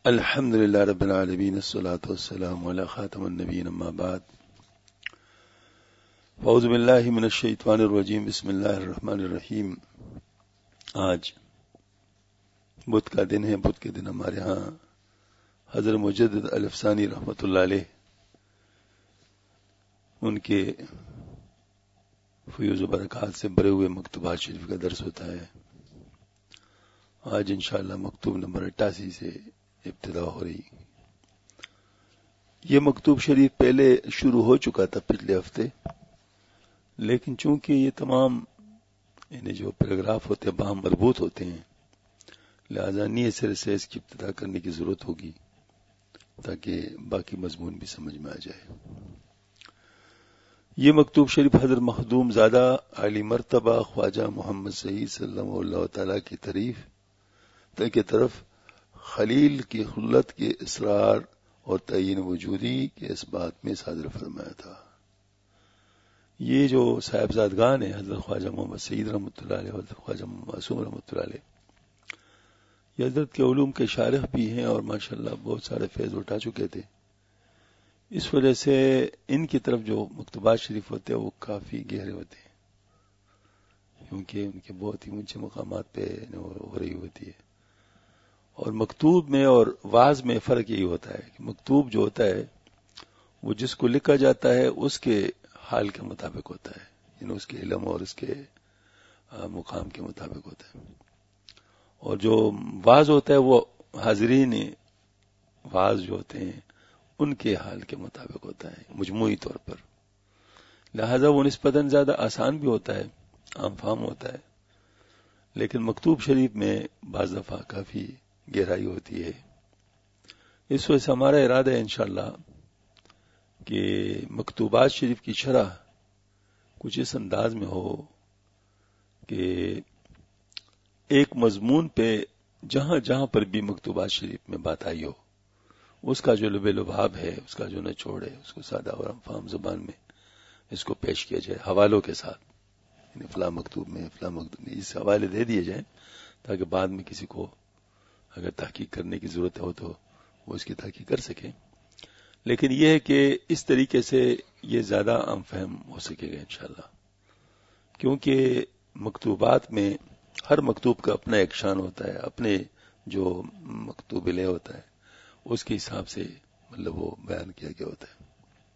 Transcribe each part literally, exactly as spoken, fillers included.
الحمد لله رب العالمين الصلاة والسلام على خاتم النبيين اما بعد اعوذ باللہ من الشیطان الرجیم بسم اللہ الرحمن الرحیم۔ آج بدھ کا دن ہے۔ بدھ کے دن ہمارے ہاں حضرت مجدد الافسانی رحمۃ اللہ علیہ ان کے فیوز و برکات سے بھرے ہوئے مکتوبات شریف کا درس ہوتا ہے۔ آج انشاءاللہ مکتوب نمبر اٹھاسی سے ابتدا ہو رہی۔ یہ مکتوب شریف پہلے شروع ہو چکا تھا پچھلے ہفتے، لیکن چونکہ یہ تمام یعنی جو پیراگراف ہوتے ہیں باہم مربوط ہوتے ہیں، لہذا نئے سرے سے اس کی ابتدا کرنے کی ضرورت ہوگی تاکہ باقی مضمون بھی سمجھ میں آ جائے۔ یہ مکتوب شریف حضرت مخدوم زادہ عالی مرتبہ خواجہ محمد سعید صلی اللہ تعالی کی تعریف کی طرف خلیل کی خلت کے اصرار اور تعین وجودی کے اس بات میں صادر فرمایا تھا۔ یہ جو صاحبزادگان ہیں حضرت خواجہ محمد سعید رحمۃ اللہ علیہ، حضرت خواجہ معصوم رحمۃ اللہ علیہ، یہ حضرت کے علوم کے شارح بھی ہیں اور ماشاءاللہ بہت سارے فیض اٹھا چکے تھے۔ اس وجہ سے ان کی طرف جو مکتوبات شریف ہوتے ہیں وہ کافی گہرے ہوتے ہیں، کیونکہ ان کے بہت ہی اونچے مقامات پہ ہو رہی ہوتی ہے۔ اور مکتوب میں اور واعظ میں فرق یہی ہوتا ہے کہ مکتوب جو ہوتا ہے وہ جس کو لکھا جاتا ہے اس کے حال کے مطابق ہوتا ہے، یعنی اس کے علم اور اس کے مقام کے مطابق ہوتا ہے، اور جو واعظ ہوتا ہے وہ حاضرین واعظ جو ہوتے ہیں ان کے حال کے مطابق ہوتا ہے مجموعی طور پر، لہذا وہ نسبتاً زیادہ آسان بھی ہوتا ہے، عام فہم ہوتا ہے، لیکن مکتوب شریف میں بعض دفعہ کافی گہرائی ہوتی ہے۔ اس وجہ سے ہمارا ارادہ ہے انشاءاللہ کہ مکتوبات شریف کی شرح کچھ اس انداز میں ہو کہ ایک مضمون پہ جہاں جہاں پر بھی مکتوبات شریف میں بات آئی ہو اس کا جو لب لباب ہے، اس کا جو نچوڑ ہے، اس کو سادہ اور عام زبان میں اس کو پیش کیا جائے حوالوں کے ساتھ، یعنی فلاں مکتوب میں فلاں مکتوب میں اس حوالے دے دیے جائیں تاکہ بعد میں کسی کو اگر تحقیق کرنے کی ضرورت ہو تو وہ اس کی تحقیق کر سکیں۔ لیکن یہ ہے کہ اس طریقے سے یہ زیادہ عام فہم ہو سکے گا انشاءاللہ، کیونکہ مکتوبات میں ہر مکتوب کا اپنا ایک شان ہوتا ہے، اپنے جو مکتوب لے ہوتا ہے اس کے حساب سے مطلب وہ بیان کیا گیا ہوتا ہے۔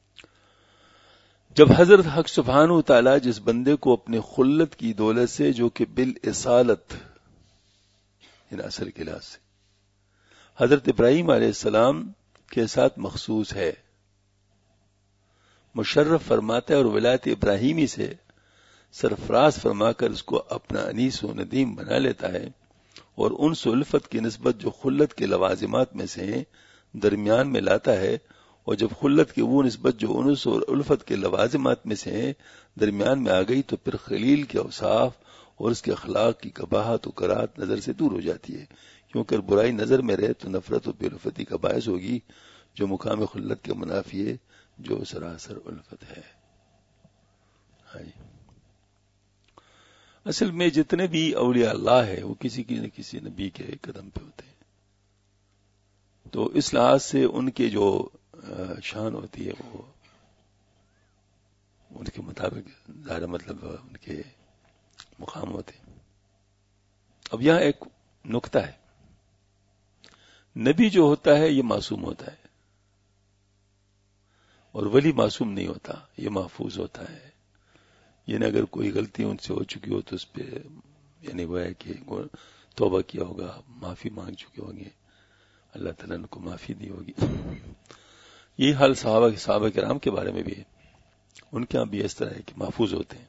جب حضرت حق سبحانہ و تعالی جس بندے کو اپنے خلت کی دولت سے جو کہ بالاصالت ان اثر کے لحاظ سے حضرت ابراہیم علیہ السلام کے ساتھ مخصوص ہے، مشرف فرماتا ہے اور ولایت ابراہیمی سے سرفراز فرما کر اس کو اپنا انیس و ندیم بنا لیتا ہے، اور انس و الفت کی نسبت جو خلت کے لوازمات میں سے درمیان میں لاتا ہے، اور جب خلت کی وہ نسبت جو انس و الفت کے لوازمات میں سے درمیان میں آ گئی تو پھر خلیل کے اوصاف اور اس کے اخلاق کی قباحت و کراہت نظر سے دور ہو جاتی ہے، کیونکہ برائی نظر میں رہے تو نفرت و بے الفتی کا باعث ہوگی جو مقام خلت کے منافی ہے جو سراسر الفت ہے۔ ہاں جی، اصل میں جتنے بھی اولیاء اللہ ہے وہ کسی کی نہ کسی نبی کے قدم پہ ہوتے ہیں، تو اس لحاظ سے ان کے جو شان ہوتی ہے وہ ان کے مطابق ظاہر مطلب ان کے مقام ہوتے ہیں۔ اب یہاں ایک نقطہ ہے، نبی جو ہوتا ہے یہ معصوم ہوتا ہے اور ولی معصوم نہیں ہوتا، یہ محفوظ ہوتا ہے، یعنی اگر کوئی غلطی ان سے ہو چکی ہو تو اس پہ یعنی وہ ہے کہ توبہ کیا ہوگا، معافی مانگ چکے ہوں گے، اللہ تعالیٰ نے کو معافی دی ہوگی۔ یہی حال صحابہ صحابہ کرام کے بارے میں بھی ہے، ان کے ہاں بھی اس طرح ہے کہ محفوظ ہوتے ہیں۔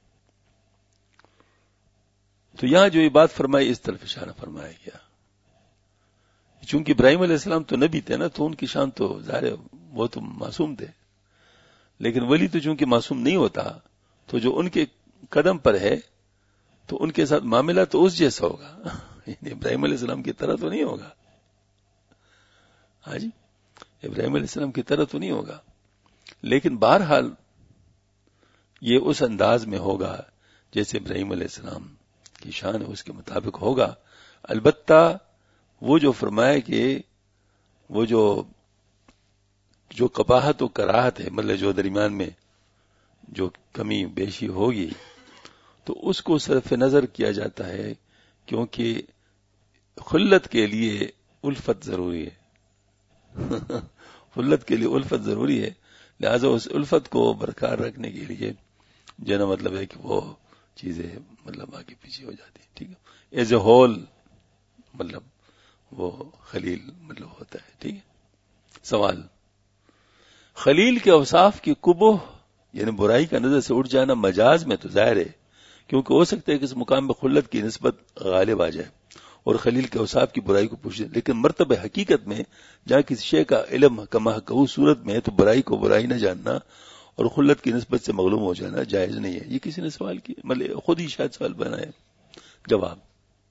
تو یہاں جو یہ بات فرمائی اس طرف اشارہ فرمایا گیا، چونکہ ابراہیم علیہ السلام تو نبی تھے نا، تو ان کی شان تو ظاہر وہ تو معصوم تھے، لیکن ولی تو چونکہ معصوم نہیں ہوتا تو جو ان کے قدم پر ہے تو ان کے ساتھ معاملہ تو اس جیسا ہوگا، یعنی ابراہیم علیہ السلام کی طرح تو نہیں ہوگا۔ ہاں جی، ابراہیم علیہ السلام کی طرح تو نہیں ہوگا، لیکن بہرحال یہ اس انداز میں ہوگا جیسے ابراہیم علیہ السلام کی شان ہے اس کے مطابق ہوگا۔ البتہ وہ جو فرمائے کہ وہ جو جو قباحت و کراہت ہے، مطلب جو درمیان میں جو کمی بیشی ہوگی تو اس کو صرف نظر کیا جاتا ہے، کیونکہ خلت کے لیے الفت ضروری ہے خلت کے لیے الفت ضروری ہے، لہذا اس الفت کو برقرار رکھنے کے لیے جو نا مطلب ہے کہ وہ چیزیں مطلب آگے پیچھے ہو جاتی ہیں. ٹھیک ہے، ایز اے ہول مطلب وہ خلیل مطلب ہوتا ہے. ٹھیک ہے. سوال، خلیل کے اوصاف کی قبح یعنی برائی کا نظر سے اٹھ جانا مجاز میں تو ظاہر ہے، کیونکہ ہو سکتا ہے کہ اس مقام میں خلت کی نسبت غالب آ جائے اور خلیل کے اوصاف کی برائی کو پوچھ جائے، لیکن مرتبہ حقیقت میں جہاں کسی شے کا علم کمحقہ صورت میں ہے تو برائی کو برائی نہ جاننا اور خلت کی نسبت سے معلوم ہو جانا جائز نہیں ہے. یہ کسی نے سوال کیا، مطلب خود ہی شاید سوال بنایا. جواب،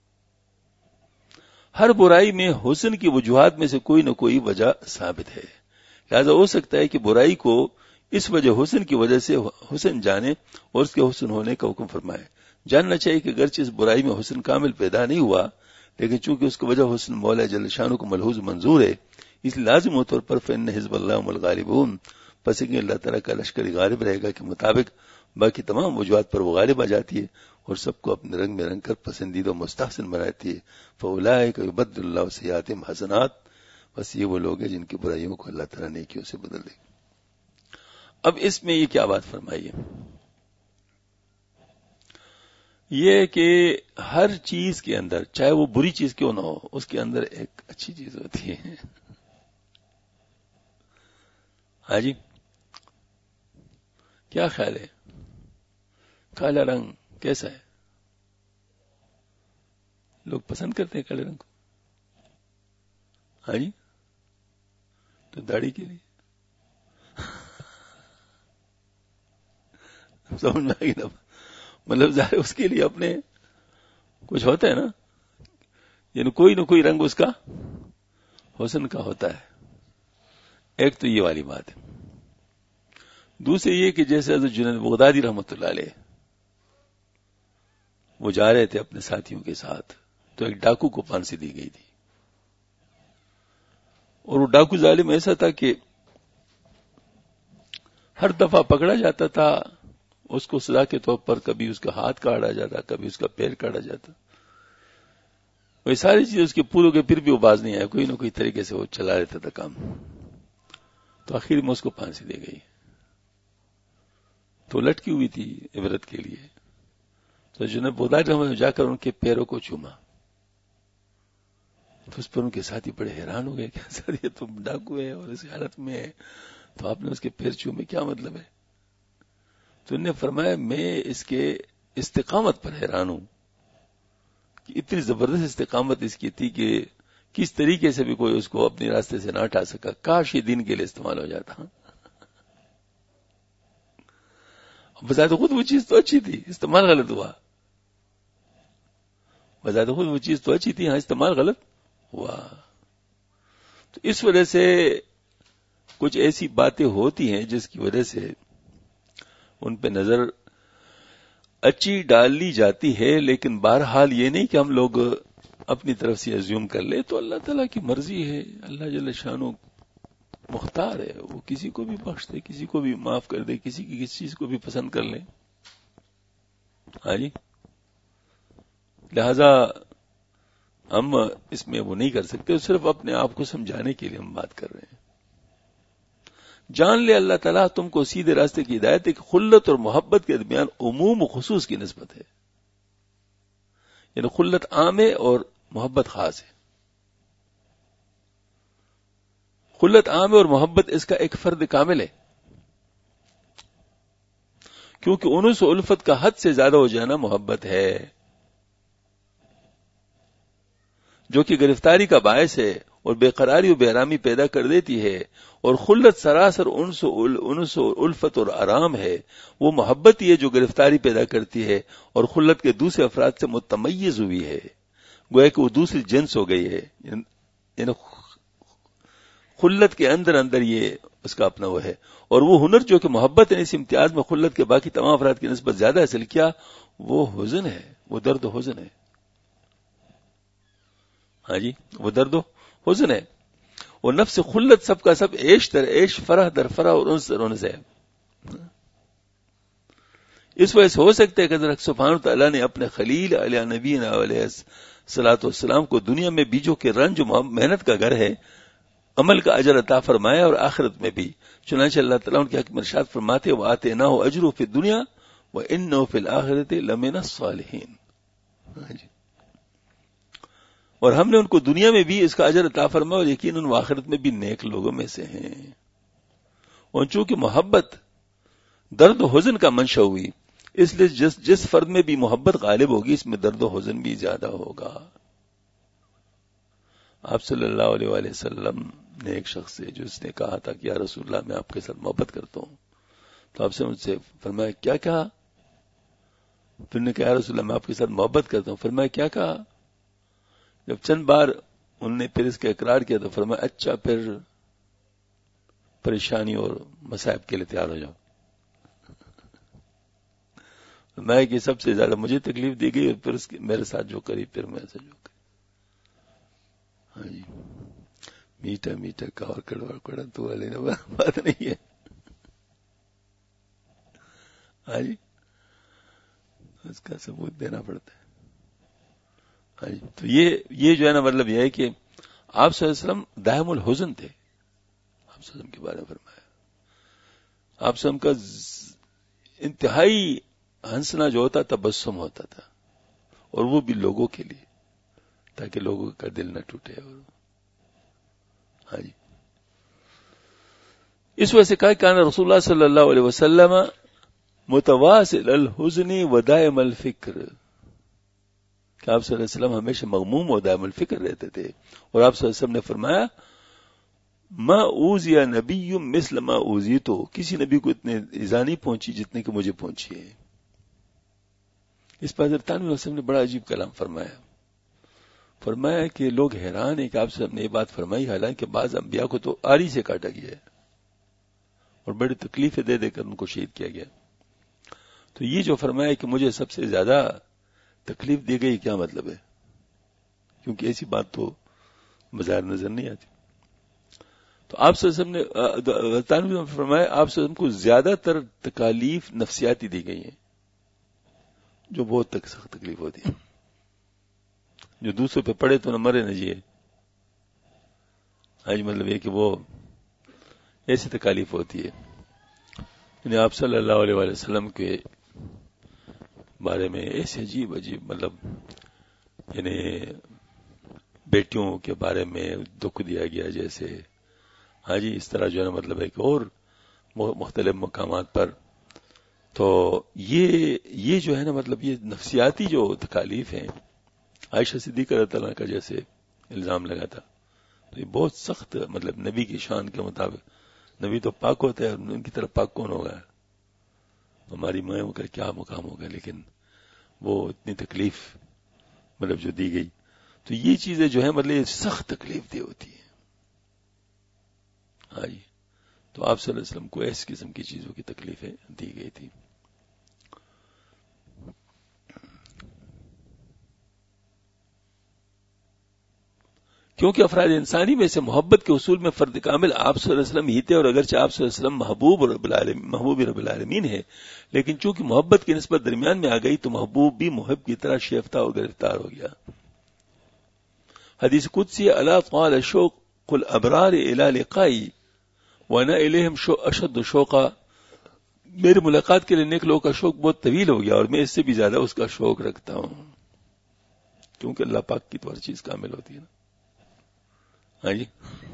ہر برائی میں حسن کی وجوہات میں سے کوئی نہ کوئی وجہ ثابت ہے، لہذا ہو سکتا ہے کہ برائی کو اس وجہ حسن کی وجہ سے حسن جانے اور اس کے حسن ہونے کا حکم فرمائے. جاننا چاہیے کہ اگرچہ اس برائی میں حسن کامل پیدا نہیں ہوا، لیکن چونکہ اس کی وجہ حسن مولا جل شانہ کو ملحوظ منظور ہے، اس لیے لازم طور پر فإن حزب اللہ هم الغالبون، پس کہ اللہ تعالیٰ کا لشکر غالب رہے گا کے مطابق باقی تمام وجوہات پر وہ غالب آ جاتی ہے اور سب کو اپنے رنگ میں رنگ کر پسندیدہ و مستحسن بناتی ہے. فاولئک یبدل اللہ سیئاتہم حسنات، بس یہ وہ لوگ ہیں جن کی برائیوں کو اللہ تعالیٰ نیکیوں سے بدل دے. اب اس میں یہ کیا بات فرمائی ہے؟ یہ کہ ہر چیز کے اندر چاہے وہ بری چیز کیوں نہ ہو اس کے اندر ایک اچھی چیز ہوتی ہے. ہاں جی، کیا خیال ہے؟ کالا رنگ کیسا ہے؟ لوگ پسند کرتے ہیں کالے رنگ کو. ہاں جی، تو داڑھی کے لیے سمجھ میں آئے گی نا، مطلب ظاہر اس کے لیے اپنے کچھ ہوتا ہے نا، یعنی کوئی نہ کوئی رنگ اس کا حسن کا ہوتا ہے. ایک تو یہ والی بات ہے. دوسرے یہ کہ جیسے حضرت جنید بغدادی رحمۃ اللہ علیہ وہ جا رہے تھے اپنے ساتھیوں کے ساتھ تو ایک ڈاکو کو پھانسی دی گئی تھی، اور وہ ڈاکو ظالم ایسا تھا کہ ہر دفعہ پکڑا جاتا تھا اس کو سزا کے طور پر کبھی اس کا ہاتھ کاٹا جاتا، کبھی اس کا پیر کاٹا جاتا. وہ ساری چیزیں اس کے پوروں کے پھر بھی وہ باز نہیں آیا، کوئی نہ کوئی طریقے سے وہ چلا لیتا تھا کام. تو آخر میں اس کو پھانسی دی گئی. تو لٹکی ہوئی تھی عبرت کے لیے، تو جنید بغدادی رحمۃ اللہ جا کر ان کے پیروں کو چوما. تو اس پر ان کے ساتھی بڑے حیران ہو گئے کہ سر یہ تو ڈاکو ہے اور اس حالت میں ہے تو آپ نے اس کے پیر چومے، کیا مطلب ہے؟ تو انہوں نے فرمایا میں اس کے استقامت پر حیران ہوں کہ اتنی زبردست استقامت اس کی تھی کہ کس طریقے سے بھی کوئی اس کو اپنے راستے سے نہ ہٹا سکا. کاش یہ دین کے لیے استعمال ہو جاتا. بذات خود وہ چیز تو اچھی تھی، استعمال غلط ہوا. بذات خود وہ چیز تو اچھی تھی، ہاں استعمال غلط ہوا. تو اس وجہ سے کچھ ایسی باتیں ہوتی ہیں جس کی وجہ سے ان پہ نظر اچھی ڈال لی جاتی ہے، لیکن بہرحال یہ نہیں کہ ہم لوگ اپنی طرف سے ازیوم کر لیں. تو اللہ تعالیٰ کی مرضی ہے، اللہ جل شانہ مختار ہے، وہ کسی کو بھی بخش دے، کسی کو بھی معاف کر دے، کسی کی کسی چیز کو بھی پسند کر لے. ہاں جی، لہذا ہم اس میں وہ نہیں کر سکتے، صرف اپنے آپ کو سمجھانے کے لیے ہم بات کر رہے ہیں. جان لے اللہ تعالیٰ تم کو سیدھے راستے کی ہدایت ہے کہ خلت اور محبت کے درمیان عموم و خصوص کی نسبت ہے، یعنی خلت عام ہے اور محبت خاص ہے. خلت عام ہے اور محبت اس کا ایک فرد کامل ہے، کیونکہ انس و الفت کا حد سے زیادہ ہو جانا محبت ہے جو کہ گرفتاری کا باعث ہے اور بے قراری و بے آرامی پیدا کر دیتی ہے. اور خلت سراسر انس و انس و الفت اور آرام ہے، وہ محبت ہی ہے جو گرفتاری پیدا کرتی ہے اور خلت کے دوسرے افراد سے متمیز ہوئی ہے، گویا کہ وہ دوسری جنس ہو گئی ہے. یعنی خلت کے اندر اندر یہ اس کا اپنا وہ ہے، اور وہ ہنر جو کہ محبت نے اس امتیاز میں خلت کے باقی تمام افراد کی نسبت زیادہ حاصل کیا، وہ حزن ہے، وہ درد و حزن ہے. ہاں جی، وہ درد و حزن ہے. وہ نفس خلت سب کا سب عیش در عیش، فرح در فرح اور انس در انس ہے. اس وجہ سے ہو سکتا ہے کہ حضرت سبحانہ تعالیٰ نے اپنے خلیل علیہ نبینا علیہ الصلوۃ والسلام کو دنیا میں بیجو کے رنج و محنت کا گھر ہے، عمل کا اجر عطا فرمایا اور آخرت میں بھی. چنانچہ اللہ تعالیٰ ان کے حق میں ارشاد فرماتے وآتیناہ اجرہ فی الدنیا وانہ فی الآخرۃ لمن الصالحین. اور ہم نے ان کو دنیا میں بھی اس کا اجر عطا فرمایا اور یقیناً وہ آخرت میں بھی نیک لوگوں میں سے ہیں. اور چونکہ محبت درد و حزن کا منشا ہوئی، اس لیے جس جس فرد میں بھی محبت غالب ہوگی اس میں درد و حزن بھی زیادہ ہوگا. آپ صلی اللہ علیہ وآلہ وسلم نے ایک شخص سے جو اس نے کہا تھا کہ یا رسول اللہ میں آپ کے ساتھ محبت کرتا ہوں، تو آپ سے مجھ سے فرمایا کیا کہا؟ پھر نے کہا یا رسول اللہ میں آپ کے ساتھ محبت کرتا ہوں. فرمایا کیا کہا؟ جب چند بار انہوں نے پھر اس کا اقرار کیا تو فرمایا اچھا پھر پریشانی اور مصائب کے لیے تیار ہو جاؤ. میں کہ سب سے زیادہ مجھے تکلیف دی گئی اور پھر اس میرے ساتھ جو کری پھر میرے سے جو کری. ہاں جی میٹھا میٹھا کور کڑوا کڑا تو والے بات نہیں ہے. ہاں جی اس کا ثبوت دینا پڑتا ہے. ہاں جی تو یہ یہ جو ہے نا مطلب یہ ہے کہ آپ صلی اللہ علیہ وسلم دائم الحزن تھے. آپ صلی اللہ علیہ وسلم کے بارے میں فرمایا آپ صلی اللہ علیہ وسلم کا انتہائی ہنسنا جو ہوتا تبسم ہوتا تھا، اور وہ بھی لوگوں کے لیے تاکہ لوگوں کا دل نہ ٹوٹے. اور ہاں جی اس وجہ سے کہا کہ کان رسول اللہ صلی اللہ علیہ وسلم متواصل الحزن و دائم الفکر، کہ آپ صلی اللہ علیہ وسلم ہمیشہ مغموم و دائم الفکر رہتے تھے. اور آپ صلی اللہ علیہ وسلم نے فرمایا ما اوذی نبی مثل ما اوذیت، کسی نبی کو اتنے ایذا نہیں پہنچی جتنے کہ مجھے پہنچی ہے. اس پر حضرت تانوی وسلم نے بڑا عجیب کلام فرمایا. فرمایا کہ لوگ حیران ہیں کہ آپ سے نے یہ بات فرمائی، حالانکہ بعض انبیاء کو تو آری سے کاٹا گیا ہے اور بڑی تکلیفیں دے دے کر ان کو شہید کیا گیا. تو یہ جو فرمایا کہ مجھے سب سے زیادہ تکلیف دی گئی، کیا مطلب ہے؟ کیونکہ ایسی بات تو بظاہر نظر نہیں آتی. تو آپ صلی اللہ علیہ وسلم نے تانوی نے فرمایا آپ صلی اللہ علیہ وسلم کو زیادہ تر تکالیف نفسیاتی دی گئی ہیں، جو بہت تک سخت تکلیف ہوتی ہے. جو دوسروں پہ پڑے تو نہ مرے نہ جیے. آج مطلب یہ کہ وہ ایسی تکالیف ہوتی ہے. یعنی آپ صلی اللہ علیہ وآلہ وسلم کے بارے میں ایسے عجیب عجیب مطلب یعنی بیٹیوں کے بارے میں دکھ دیا گیا جیسے. ہاں جی اس طرح جو ہے نا مطلب ہے کہ اور مختلف مقامات پر. تو یہ یہ جو ہے نا مطلب یہ نفسیاتی جو تکالیف ہیں، عائشہ صدیقہ رضی اللہ عنہا کا جیسے الزام لگا تھا، تو یہ بہت سخت مطلب نبی کی شان کے مطابق. نبی تو پاک ہوتا ہے، ان کی طرف پاک کون ہوگا؟ ہماری مائیں کا کیا مقام ہوگا؟ لیکن وہ اتنی تکلیف مطلب جو دی گئی، تو یہ چیزیں جو ہے مطلب یہ سخت تکلیف دی ہوتی ہیں. ہاں جی تو آپ صلی اللہ علیہ وسلم کو اس قسم کی چیزوں کی تکلیفیں دی گئی تھی. کیونکہ افراد انسانی میں سے محبت کے اصول میں فرد کامل آپ صلی اللہ علیہ وسلم ہی تھے، اور اگرچہ آپ صلی اللہ علیہ وسلم محبوب رب العالمین محبوب رب العالمین ہے، لیکن چونکہ محبت کی نسبت درمیان میں آ گئی تو محبوب بھی محب کی طرح شیفتہ اور گرفتار ہو گیا. حدیث قدسی الا قال شوق الابرار الى لقائی وانا الیہم اشد شوقا، میری ملاقات کے لیے نیک لوگوں کا شوق بہت طویل ہو گیا اور میں اس سے بھی زیادہ اس کا شوق رکھتا ہوں، کیونکہ اللہ پاک کی تو ہر چیز کامل ہوتی ہے نا. ہاں جی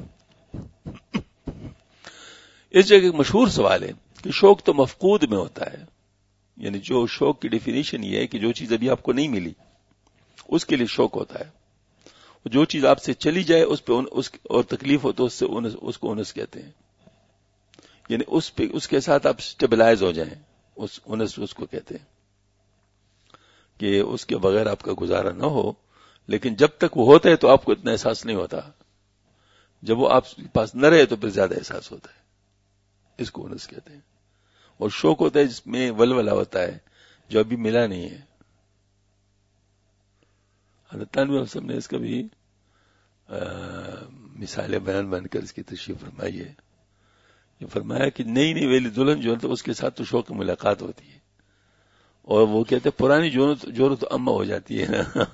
اس جگہ ایک مشہور سوال ہے کہ شوق تو مفقود میں ہوتا ہے، یعنی جو شوق کی ڈیفینیشن یہ ہے کہ جو چیز ابھی آپ کو نہیں ملی اس کے لیے شوق ہوتا ہے. جو چیز آپ سے چلی جائے اس پہ اس اور تکلیف ہو تو اس سے انس اس کو انس کہتے ہیں، یعنی اس پہ اس کے ساتھ آپ سٹیبلائز ہو جائیں، اس انس اس کو کہتے ہیں کہ اس کے بغیر آپ کا گزارا نہ ہو. لیکن جب تک وہ ہوتا ہے تو آپ کو اتنا احساس نہیں ہوتا، جب وہ آپ کے پاس نہ رہے تو پھر زیادہ احساس ہوتا ہے، اس کو انس کہتے ہیں. اور شوق ہوتا ہے جس میں ولولہ ہوتا ہے جو ابھی ملا نہیں ہے. حضرت تانوی وسلم نے اس کا بھی مثالیں بیان بن کر اس کی تشریح فرمائی ہے. یہ فرمایا کہ نئی نئی ویلی دلہن جو ہے اس کے ساتھ تو شوق ملاقات ہوتی ہے, اور وہ کہتے ہیں پرانی جوڑوں تو اما ہو جاتی ہے نا.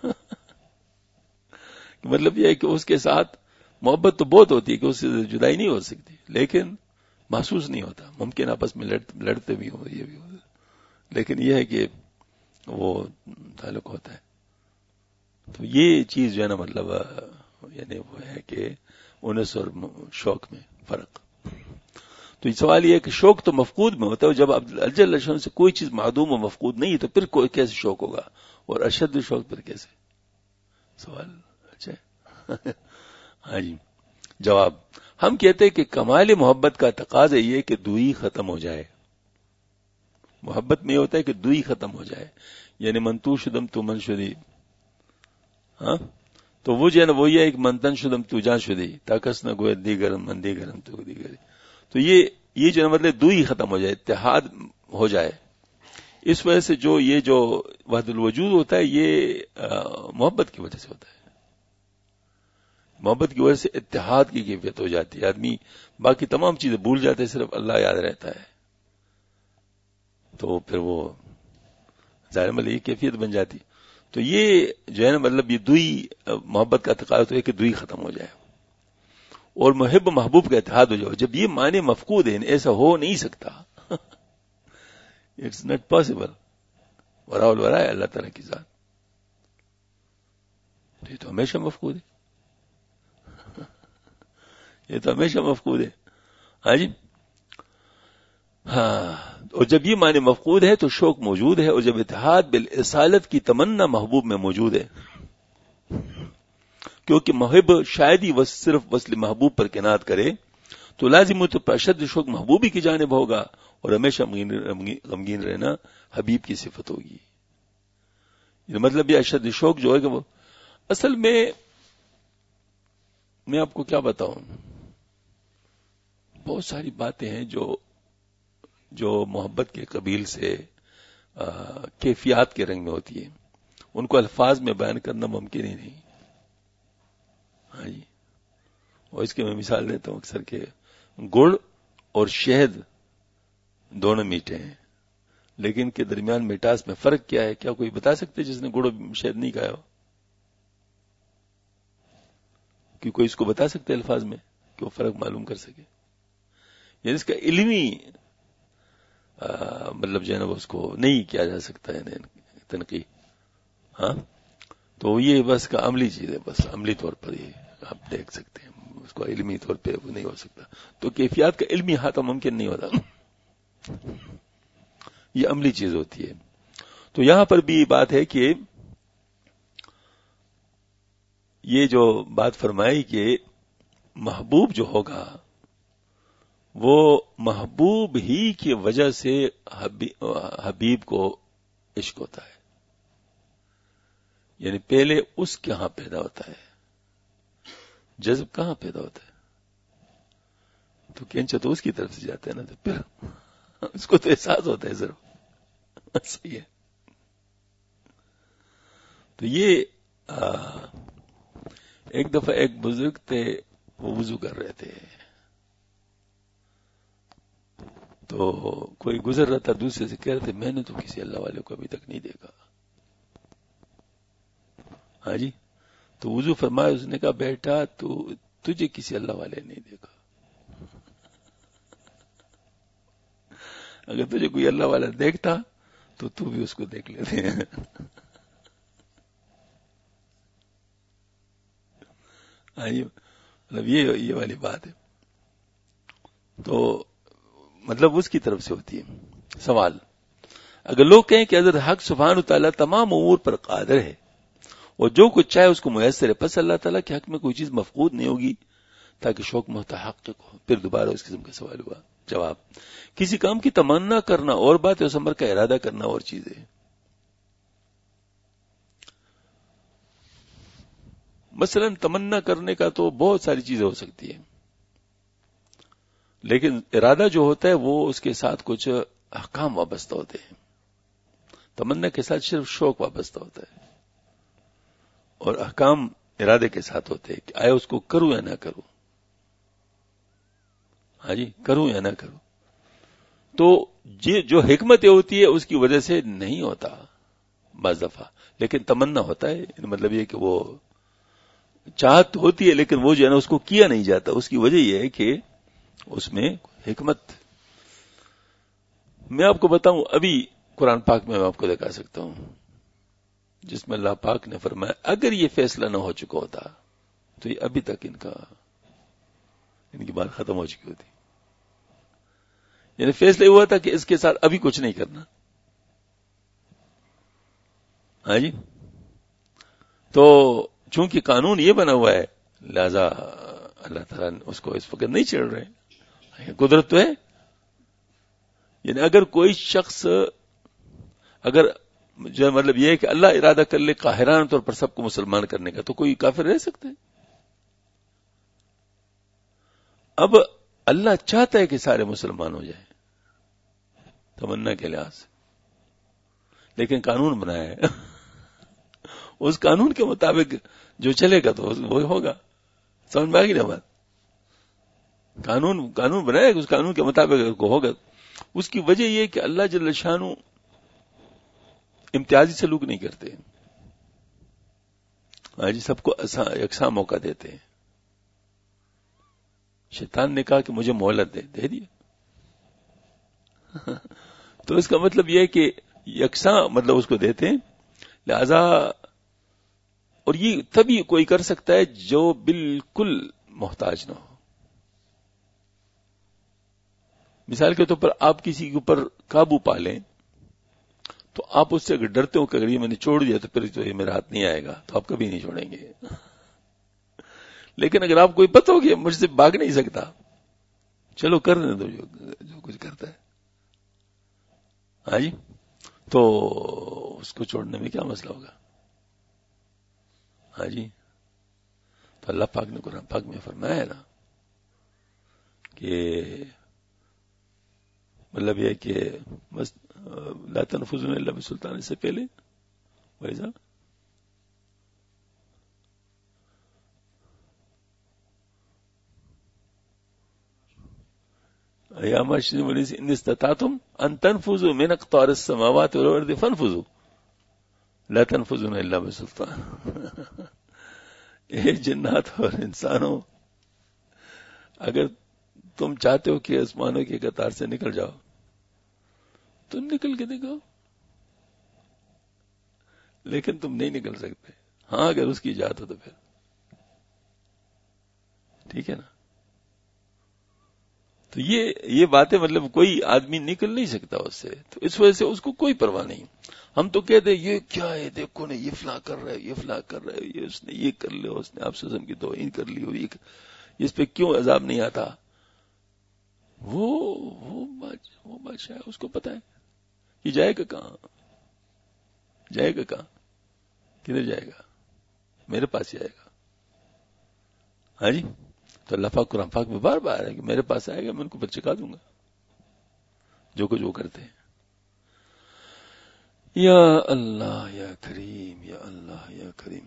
مطلب یہ ہے کہ اس کے ساتھ محبت تو بہت ہوتی ہے کہ اس سے جدائی نہیں ہو سکتی, لیکن محسوس نہیں ہوتا. ممکن آپس میں لڑتے بھی ہوں, یہ بھی ہو, لیکن یہ ہے کہ وہ تعلق ہوتا ہے. تو یہ چیز جو ہے نا مطلب یعنی وہ ہے کہ انس اور شوق میں فرق. تو سوال یہ ہے کہ شوق تو مفقود میں ہوتا ہے, جب اب اجل شان سے کوئی چیز معدوم و مفقود نہیں تو پھر کوئی کیسے شوق ہوگا, اور اشد شوق پھر کیسے؟ سوال اچھا. ہاں جی, جواب ہم کہتے ہیں کہ کمال محبت کا تقاضا یہ کہ دوئی ختم ہو جائے. محبت میں یہ ہوتا ہے کہ دوئی ختم ہو جائے, یعنی من تو شدم تو من شدی. ہاں تو وہ جو ہے نا وہ یہ ہے کہ من تن شدم تو جان شدی تاکس نہ گوئے دیگرم من دیگرم تو دیگر. تو یہ یہ جو ہے مطلب دوئی ختم ہو جائے, اتحاد ہو جائے. اس وجہ سے جو یہ جو وحدت الوجود ہوتا ہے یہ محبت کی وجہ سے ہوتا ہے. محبت کی وجہ سے اتحاد کی کیفیت ہو جاتی ہے. آدمی باقی تمام چیزیں بھول جاتے ہیں, صرف اللہ یاد رہتا ہے. تو پھر وہ ظاہر مطلب یہ کیفیت بن جاتی. تو یہ جو ہے نا مطلب یہ دوئی محبت کا تقاضا تو ہے کہ دوئی ختم ہو جائے اور محب محبوب کا اتحاد ہو جائے. جب یہ معنی مفقود ہے, ایسا ہو نہیں سکتا. It's not possible. ورا الورا ہے اللہ تعالیٰ کی ذات, یہ تو ہمیشہ مفقود ہے. یہ تو ہمیشہ مفقود ہے. ہاں جی, ہاں. اور جب یہ معنی مفقود ہے تو شوق موجود ہے, اور جب اتحاد بالاصالت کی تمنا محبوب میں موجود ہے, کیونکہ محب شاید ہی صرف وصل محبوب پر کنات کرے تو لازم تو اشد شوق محبوبی کی جانب ہوگا, اور ہمیشہ غمگین رہنا حبیب کی صفت ہوگی. مطلب یہ اشد شوق جو ہے کہ وہ اصل میں میں آپ کو کیا بتاؤں, بہت ساری باتیں ہیں جو جو محبت کے قبیل سے کیفیات کے رنگ میں ہوتی ہے, ان کو الفاظ میں بیان کرنا ممکن ہی نہیں. ہاں جی, اور اس کی میں مثال دیتا ہوں اکثر کہ گڑ اور شہد دونوں میٹھے ہیں, لیکن کے درمیان مٹاس میں فرق کیا ہے؟ کیا کوئی بتا سکتے جس نے گڑ اور شہد نہیں کھایا ہو؟ کہ کوئی اس کو بتا سکتے الفاظ میں کہ وہ فرق معلوم کر سکے؟ یعنی اس کا علمی مطلب جو ہے نا اس کو نہیں کیا جا سکتا ہے تنقید. ہاں تو یہ بس کا عملی چیز ہے, بس عملی طور پر یہ آپ دیکھ سکتے ہیں, اس کو علمی طور پہ وہ نہیں ہو سکتا. تو کیفیات کا علمی احاطہ ممکن نہیں ہوتا, یہ عملی چیز ہوتی ہے. تو یہاں پر بھی بات ہے کہ یہ جو بات فرمائی کہ محبوب جو ہوگا وہ محبوب ہی کی وجہ سے حبیب کو عشق ہوتا ہے. یعنی پہلے اس کے ہاں پیدا ہوتا ہے, جذب کہاں پیدا ہوتا ہے؟ تو کینچا تو اس کی طرف سے جاتا ہے نا, تو پھر اس کو تو احساس ہوتا ہے ضرور. صحیح ہے. تو یہ آ, ایک دفعہ ایک بزرگ تھے, وہ وضو کر رہے تھے, تو کوئی گزر رہا تھا دوسرے سے کہہ رہے تھے میں نے تو کسی اللہ والے کو ابھی تک نہیں دیکھا. ہاں جی, تو وضو فرمایا, اس نے کہا بیٹا تو تجھے کسی اللہ والے نہیں دیکھا, اگر تجھے کوئی اللہ والا دیکھتا تو تو بھی اس کو دیکھ لیتے. ہاں جی, مطلب یہ یہ والی بات ہے. تو مطلب اس کی طرف سے ہوتی ہے. سوال, اگر لوگ کہیں کہ حضرت حق سبحانہ تعالیٰ تمام امور پر قادر ہے اور جو کچھ چاہے اس کو میسر ہے, پس اللہ تعالیٰ کے حق میں کوئی چیز مفقود نہیں ہوگی تاکہ شوق متحقق ہو. پھر دوبارہ اس قسم کا سوال ہوا. جواب, کسی کام کی تمنا کرنا اور بات ہے, اس امر کا ارادہ کرنا اور چیز ہے. مثلا تمنا کرنے کا تو بہت ساری چیزیں ہو سکتی ہیں, لیکن ارادہ جو ہوتا ہے وہ اس کے ساتھ کچھ احکام وابستہ ہوتے ہیں. تمنا کے ساتھ صرف شوق وابستہ ہوتا ہے, اور احکام ارادے کے ساتھ ہوتے ہیں کہ آیا اس کو کروں یا نہ کروں. ہاں جی، کروں یا نہ کروں. تو یہ جو حکمت ہوتی ہے اس کی وجہ سے نہیں ہوتا بعض دفعہ، لیکن تمنا ہوتا ہے. مطلب یہ کہ وہ چاہت ہوتی ہے لیکن وہ جو ہے نا اس کو کیا نہیں جاتا. اس کی وجہ یہ ہے کہ اس میں حکمت. میں آپ کو بتاؤں، ابھی قرآن پاک میں میں آپ کو دکھا سکتا ہوں جس میں اللہ پاک نے فرمایا اگر یہ فیصلہ نہ ہو چکا ہوتا تو یہ ابھی تک ان کا ان کی بات ختم ہو چکی ہوتی. یعنی فیصلہ ہوا تھا کہ اس کے ساتھ ابھی کچھ نہیں کرنا. ہاں جی، تو چونکہ قانون یہ بنا ہوا ہے لہذا اللہ تعالیٰ نے اس کو اس وقت نہیں چھیڑ رہے. قدرت تو ہے. یعنی اگر کوئی شخص اگر جو مطلب یہ ہے کہ اللہ ارادہ کر لے قاہرانہ طور پر سب کو مسلمان کرنے کا تو کوئی کافر رہ سکتا ہے؟ اب اللہ چاہتا ہے کہ سارے مسلمان ہو جائیں تمنا کے لحاظ سے، لیکن قانون بنایا ہے اس قانون کے مطابق جو چلے گا تو وہ ہوگا. سمجھ میں آ گئی نا بات؟ قانون قانون بنایا کہ اس قانون کے مطابق کو ہوگا. اس کی وجہ یہ کہ اللہ جل شانہ امتیازی سلوک نہیں کرتے. آج سب کو یکساں موقع دیتے ہیں. شیطان نے کہا کہ مجھے مہلت دے دے دیا. تو اس کا مطلب یہ ہے کہ یکساں مطلب اس کو دیتے ہیں. لہذا اور یہ تبھی کوئی کر سکتا ہے جو بالکل محتاج نہ ہو. مثال کے طور پر آپ کسی کے اوپر قابو پا لیں تو آپ اس سے اگر ڈرتے ہو کہ اگر یہ میں نے چھوڑ دیا تو پھر تو یہ میرا ہاتھ نہیں آئے گا تو آپ کبھی نہیں چھوڑیں گے. لیکن اگر آپ کوئی پتہ ہو کہ مجھ سے بھاگ نہیں سکتا، چلو کرنے دو جو, جو کچھ کرتا ہے. ہاں جی، تو اس کو چھوڑنے میں کیا مسئلہ ہوگا؟ ہاں جی، تو اللہ پاک نے قرآن پاک میں فرمایا ہے نا کہ مطلب یہ کہ لا تنفذون الا بسلطان سے پہلے ویسا یا معاشرین والانس ان استطعتم ان تنفذوا من اقطار السماوات والارض فانفذوا لا تنفذون الا بسلطان. اے جنات اور انسانوں، اگر تم چاہتے ہو کہ آسمانوں کی قطار سے نکل جاؤ تو نکل کے دیکھو، لیکن تم نہیں نکل سکتے. ہاں اگر اس کی اجازت ہو تو پھر ٹھیک ہے نا. تو یہ یہ باتیں مطلب کوئی آدمی نکل نہیں سکتا اس سے، تو اس وجہ سے اس کو کوئی پرواہ نہیں. ہم تو کہتے ہیں یہ کیا ہے، دیکھو نا یہ فلاں کر رہا ہے، یہ فلاں کر رہا ہے، یہ اس نے یہ کر لیا، اس نے آپ سزم کی توہین کر لی ہو، اس پہ کیوں عذاب نہیں آتا؟ وہ وہ وہ بادشاہ ہے، اس کو پتا ہے یہ جائے گا کہاں، جائے گا کہاں، کدھر جائے گا؟ میرے پاس ہی آئے گا. ہاں جی، تو اللہ پاک قرآن پاک میں بار بار ہے کہ میرے پاس آئے گا، میں ان کو پھر چکا دوں گا جو کچھ وہ کرتے ہیں. یا اللہ یا کریم، یا اللہ یا کریم.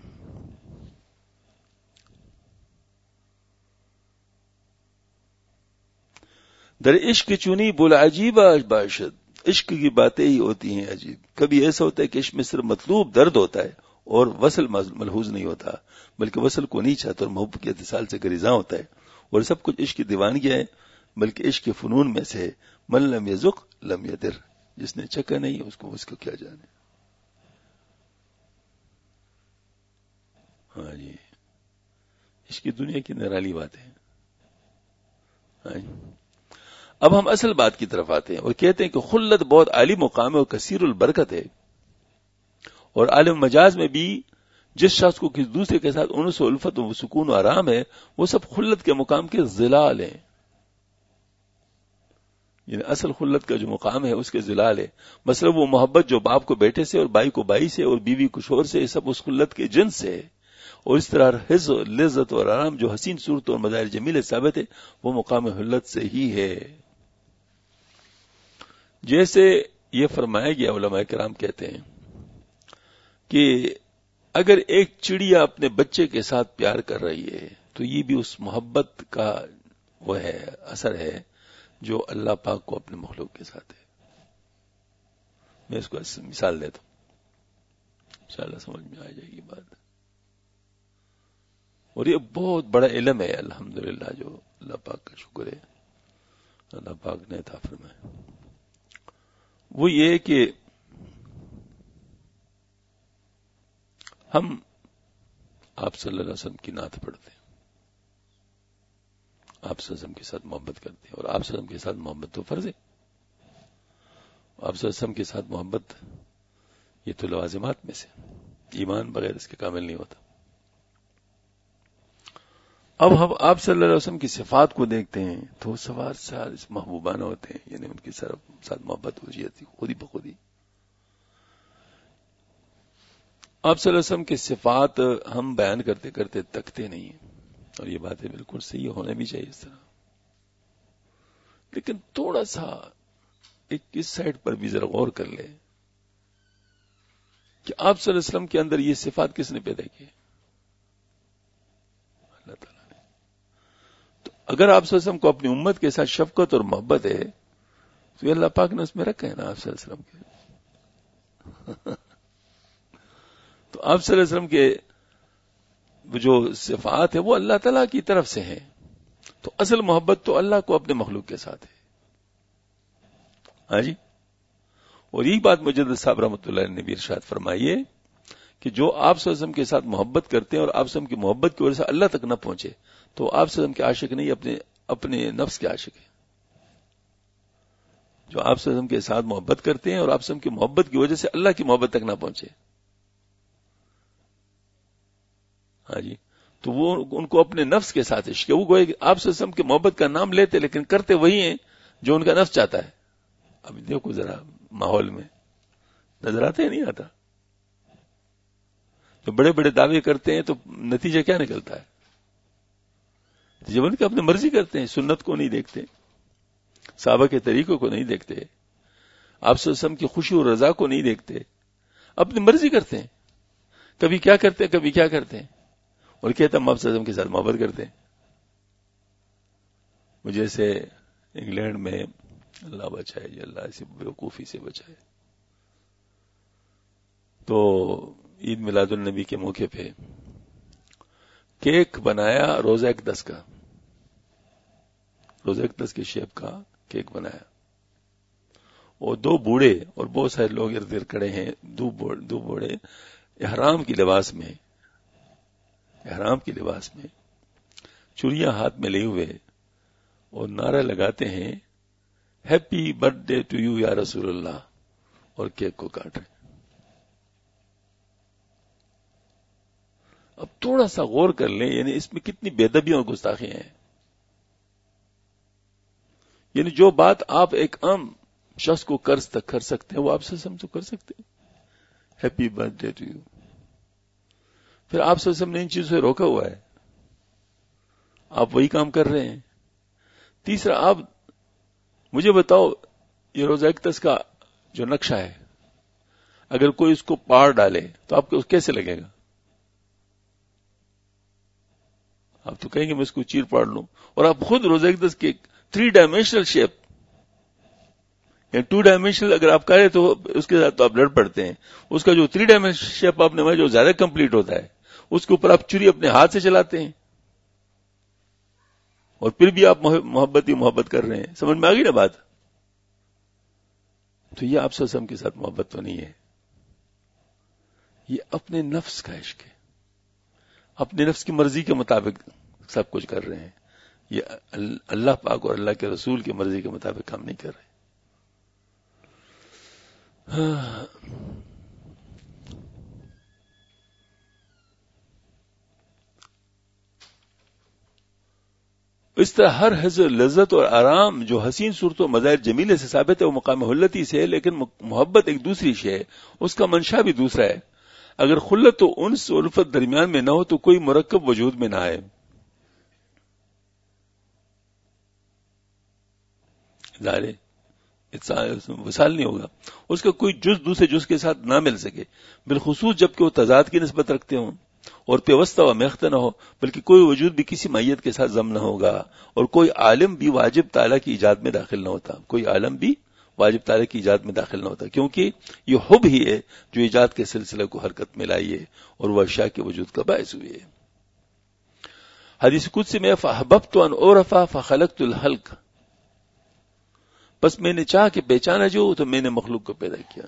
در عشق چونی بول عجیبہ باشد، عشق کی باتیں ہی ہوتی ہیں عجیب. کبھی ایسا ہوتا ہے کہ عشق میں صرف مطلوب درد ہوتا ہے اور وصل ملحوظ نہیں ہوتا، بلکہ وصل کو نہیں چاہتا اور محبت کے اتصال سے گریزاں ہوتا ہے. اور سب کچھ عشق کی دیوانگی ہے، بلکہ عشق کے فنون میں سے من لم یذق لم یدر، جس نے چکا نہیں اس کو اس کو کیا جانے. ہاں جی، عشق کی دنیا کی نرالی بات ہے. ہاں جی، اب ہم اصل بات کی طرف آتے ہیں اور کہتے ہیں کہ خلت بہت عالی مقام ہے اور کثیر البرکت ہے. اور عالم مجاز میں بھی جس شخص کو کسی دوسرے کے ساتھ انس و الفت و سکون و آرام ہے وہ سب خلت کے مقام کے ظلال ہیں. یعنی اصل خلت کا جو مقام ہے اس کے ظلال ہے. مثلا وہ محبت جو باپ کو بیٹے سے اور بھائی کو بھائی سے اور بیوی کو شوہر سے، سب اس خلت کے جنس سے ہے. اور اس طرح حز لذت اور آرام جو حسین صورت اور مظاہر جمیل ثابت ہے وہ مقام خلت سے ہی ہے. جیسے یہ فرمایا گیا، علماء کرام کہتے ہیں کہ اگر ایک چڑیا اپنے بچے کے ساتھ پیار کر رہی ہے تو یہ بھی اس محبت کا وہ ہے اثر ہے جو اللہ پاک کو اپنے مخلوق کے ساتھ ہے. میں اس کو مثال دیتا ہوں، انشاءاللہ سمجھ میں آ جائے گی بات. اور یہ بہت بڑا علم ہے الحمدللہ جو اللہ پاک کا شکر ہے اللہ پاک نے عطا فرمایا. وہ یہ کہ ہم آپ صلی اللہ علیہ وسلم کی نعت پڑھتے ہیں، آپ صلی اللہ علیہ وسلم کے ساتھ محبت کرتے ہیں، اور آپ صلی اللہ علیہ وسلم کے ساتھ محبت تو فرض ہے. آپ صلی اللہ علیہ وسلم کے ساتھ محبت یہ تو لوازمات میں سے، ایمان بغیر اس کے کامل نہیں ہوتا. اب ہم آپ صلی اللہ علیہ وسلم کی صفات کو دیکھتے ہیں تو سوار سار محبوبانہ ہوتے ہیں، یعنی ان کے ساتھ محبت ہو جاتی خود ہی بخود ہی. آپ صلی اللہ علیہ وسلم کی صفات ہم بیان کرتے کرتے تکتے نہیں ہیں، اور یہ باتیں بالکل صحیح ہونے بھی چاہیے اس طرح. لیکن تھوڑا سا ایک اس سائڈ پر بھی ذرا غور کر لے کہ آپ صلی اللہ علیہ وسلم کے اندر یہ صفات کس نے پیدا کی؟ اللہ تعالیٰ نے. تو اگر آپ صلی اللہ علیہ وسلم کو اپنی امت کے ساتھ شفقت اور محبت ہے تو یہ اللہ پاک نے اس میں رکھا ہے نا آپ صلی اللہ علیہ وسلم کے. تو آپ صلی اللہ علیہ وسلم کے جو صفات ہے وہ اللہ تعالیٰ کی طرف سے ہیں. تو اصل محبت تو اللہ کو اپنے مخلوق کے ساتھ ہے. ہاں جی. اور یہی بات مجدد صاحب رحمۃ اللہ علیہ نے بھی ارشاد فرمائی ہے کہ جو آپ صلی اللہ علیہ وسلم کے ساتھ محبت کرتے ہیں اور آپ صلی اللہ علیہ وسلم کی محبت کی وجہ سے اللہ تک نہ پہنچے تو آپ صلی اللہ علیہ وسلم کے عاشق نہیں، اپنے اپنے نفس کے عاشق ہیں. جو آپ صلی اللہ علیہ وسلم کے ساتھ محبت کرتے ہیں اور آپ صلی اللہ علیہ وسلم کی محبت کی وجہ سے اللہ کی محبت تک نہ پہنچے، ہاں جی، تو وہ ان کو اپنے نفس کے ساتھ عشق ہے. وہ گوئے کہ آپ صلی اللہ علیہ وسلم کی محبت کا نام لیتے لیکن کرتے وہی ہیں جو ان کا نفس چاہتا ہے. اب دیکھو ذرا ماحول میں نظر آتا ہے نہیں آتا؟ جو بڑے بڑے دعوے کرتے ہیں تو نتیجہ کیا نکلتا ہے؟ جب ان کی اپنی مرضی کرتے ہیں، سنت کو نہیں دیکھتے، صحابہ کے طریقوں کو نہیں دیکھتے، آپ صلی اللہ علیہ وسلم کی خوشی اور رضا کو نہیں دیکھتے، اپنی مرضی کرتے ہیں. کبھی کیا کرتے ہیں کبھی کیا کرتے ہیں اور کہتے ہیں ہم آپ صلی اللہ علیہ وسلم کے ساتھ محبت کرتے ہیں. مجھے سے انگلینڈ میں اللہ بچائے جی، اللہ ایسی بیوقوفی سے بچائے، تو عید میلاد النبی کے موقع پہ کیک بنایا روزہ اقدس کا، روزہ اقدس کے شیپ کا کیک بنایا، اور دو بوڑھے اور بہت سارے لوگ ارد گرد کھڑے ہیں، دو دو بوڑھے احرام کی لباس میں احرام کی لباس میں چوڑیاں ہاتھ میں لیے ہوئے اور نعرہ لگاتے ہیں happy birthday to you یا رسول اللہ، اور کیک کو کاٹ رہے. اب تھوڑا سا غور کر لیں، یعنی اس میں کتنی بے ادبیاں اور گستاخیاں ہیں. یعنی جو بات آپ ایک عام شخص کو کر کر سکتے ہیں وہ آپ سے ہم تو کر سکتے ہیں. Happy birthday to you. پھر آپ سے ہم نے ان چیزوں سے روکا ہوا ہے، آپ وہی کام کر رہے ہیں. تیسرا، آپ مجھے بتاؤ یہ روزہ اقدس کا جو نقشہ ہے اگر کوئی اس کو پاڑ ڈالے تو آپ کو کیسے لگے گا؟ آپ تو کہیں گے میں اس کو چیر پاڑ لوں. اور آپ خود روزہ اقدس کے تھری ڈائمینشنل شیپ یا ٹو ڈائمینشنل اگر آپ کریں تو اس کے ساتھ تو آپ لڑ پڑتے ہیں. اس کا جو تھری ڈائمینشنل شیپ آپ نے جو زیادہ کمپلیٹ ہوتا ہے اس کے اوپر آپ چوری اپنے ہاتھ سے چلاتے ہیں اور پھر بھی آپ محبت ہی محبت کر رہے ہیں. سمجھ میں آ گئی نا بات؟ تو یہ آپ صلی اللہ علیہ وسلم کے ساتھ محبت تو نہیں ہے، یہ اپنے نفس کا عشق ہے. اپنے نفس کی مرضی کے مطابق سب کچھ کر رہے ہیں. یہ اللہ پاک اور اللہ کے رسول کی مرضی کے مطابق کام نہیں کر رہے. ہاں. اس طرح ہر حضر لذت اور آرام جو حسین صورت و مظاہر جمیلے سے ثابت ہے وہ مقام حلتی سے ہے، لیکن محبت ایک دوسری شے ہے، اس کا منشا بھی دوسرا ہے. اگر خلت و انس و الفت درمیان میں نہ ہو تو کوئی مرکب وجود میں نہ آئے. ظاہر وصال نہیں ہوگا، اس کا کوئی جز دوسرے جز کے ساتھ نہ مل سکے، بالخصوص جبکہ وہ تضاد کی نسبت رکھتے ہوں. اور پیوستہ و میختہ نہ ہو، بلکہ کوئی وجود بھی کسی معیت کے ساتھ ضم نہ ہوگا، اور کوئی عالم بھی واجب تعالیٰ کی ایجاد میں داخل نہ ہوتا، کوئی عالم بھی واجب تعالیٰ کی ایجاد میں داخل نہ ہوتا، کیونکہ یہ حب ہی ہے جو ایجاد کے سلسلے کو حرکت میں لائی ہے اور وہ اشیاء کے وجود کا باعث ہوئی ہے۔ حدیث قدسی میں فَأَحْبَبْتُ أَنْ أُعْرَفَ فَخَلَقْتُ الْخَلْقَ، بس میں نے چاہا کہ پہچانا جو تو میں نے مخلوق کو پیدا کیا۔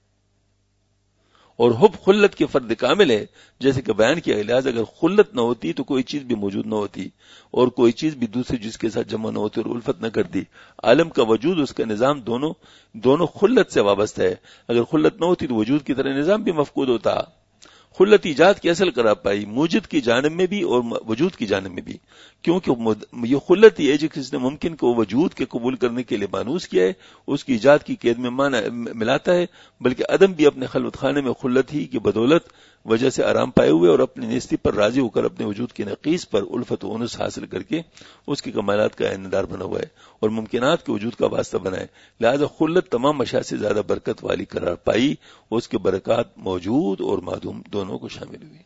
اور حب خلت کے فرد کامل ہے، جیسے کہ بیان کیا، لہذا اگر خلت نہ ہوتی تو کوئی چیز بھی موجود نہ ہوتی اور کوئی چیز بھی دوسری جس کے ساتھ جمع نہ ہوتی اور الفت نہ کرتی۔ عالم کا وجود، اس کا نظام دونوں دونوں خلت سے وابستہ ہے، اگر خلت نہ ہوتی تو وجود کی طرح نظام بھی مفقود ہوتا۔ خلت ایجاد کی اصل قرار پائی موجد کی جانب میں بھی اور وجود کی جانب میں بھی، کیونکہ یہ خلت ہی ہے جس نے ممکن کو وجود کے قبول کرنے کے لیے مانوس کیا ہے، اس کی ایجاد کی قید میں ملاتا ہے، بلکہ عدم بھی اپنے خلوت خانے میں خلت ہی کی بدولت وجہ سے آرام پائے ہوئے اور اپنی نیستی پر راضی ہو کر اپنے وجود کی نقیص پر الفت و انس حاصل کر کے اس کی کمالات کا عیندار بنا ہوا ہے اور ممکنات کے وجود کا واسطہ بنا ہے۔ لہذا خلت تمام اشیاء سے زیادہ برکت والی قرار پائی، اس کے برکات موجود اور معدوم دونوں کو شامل ہوئی۔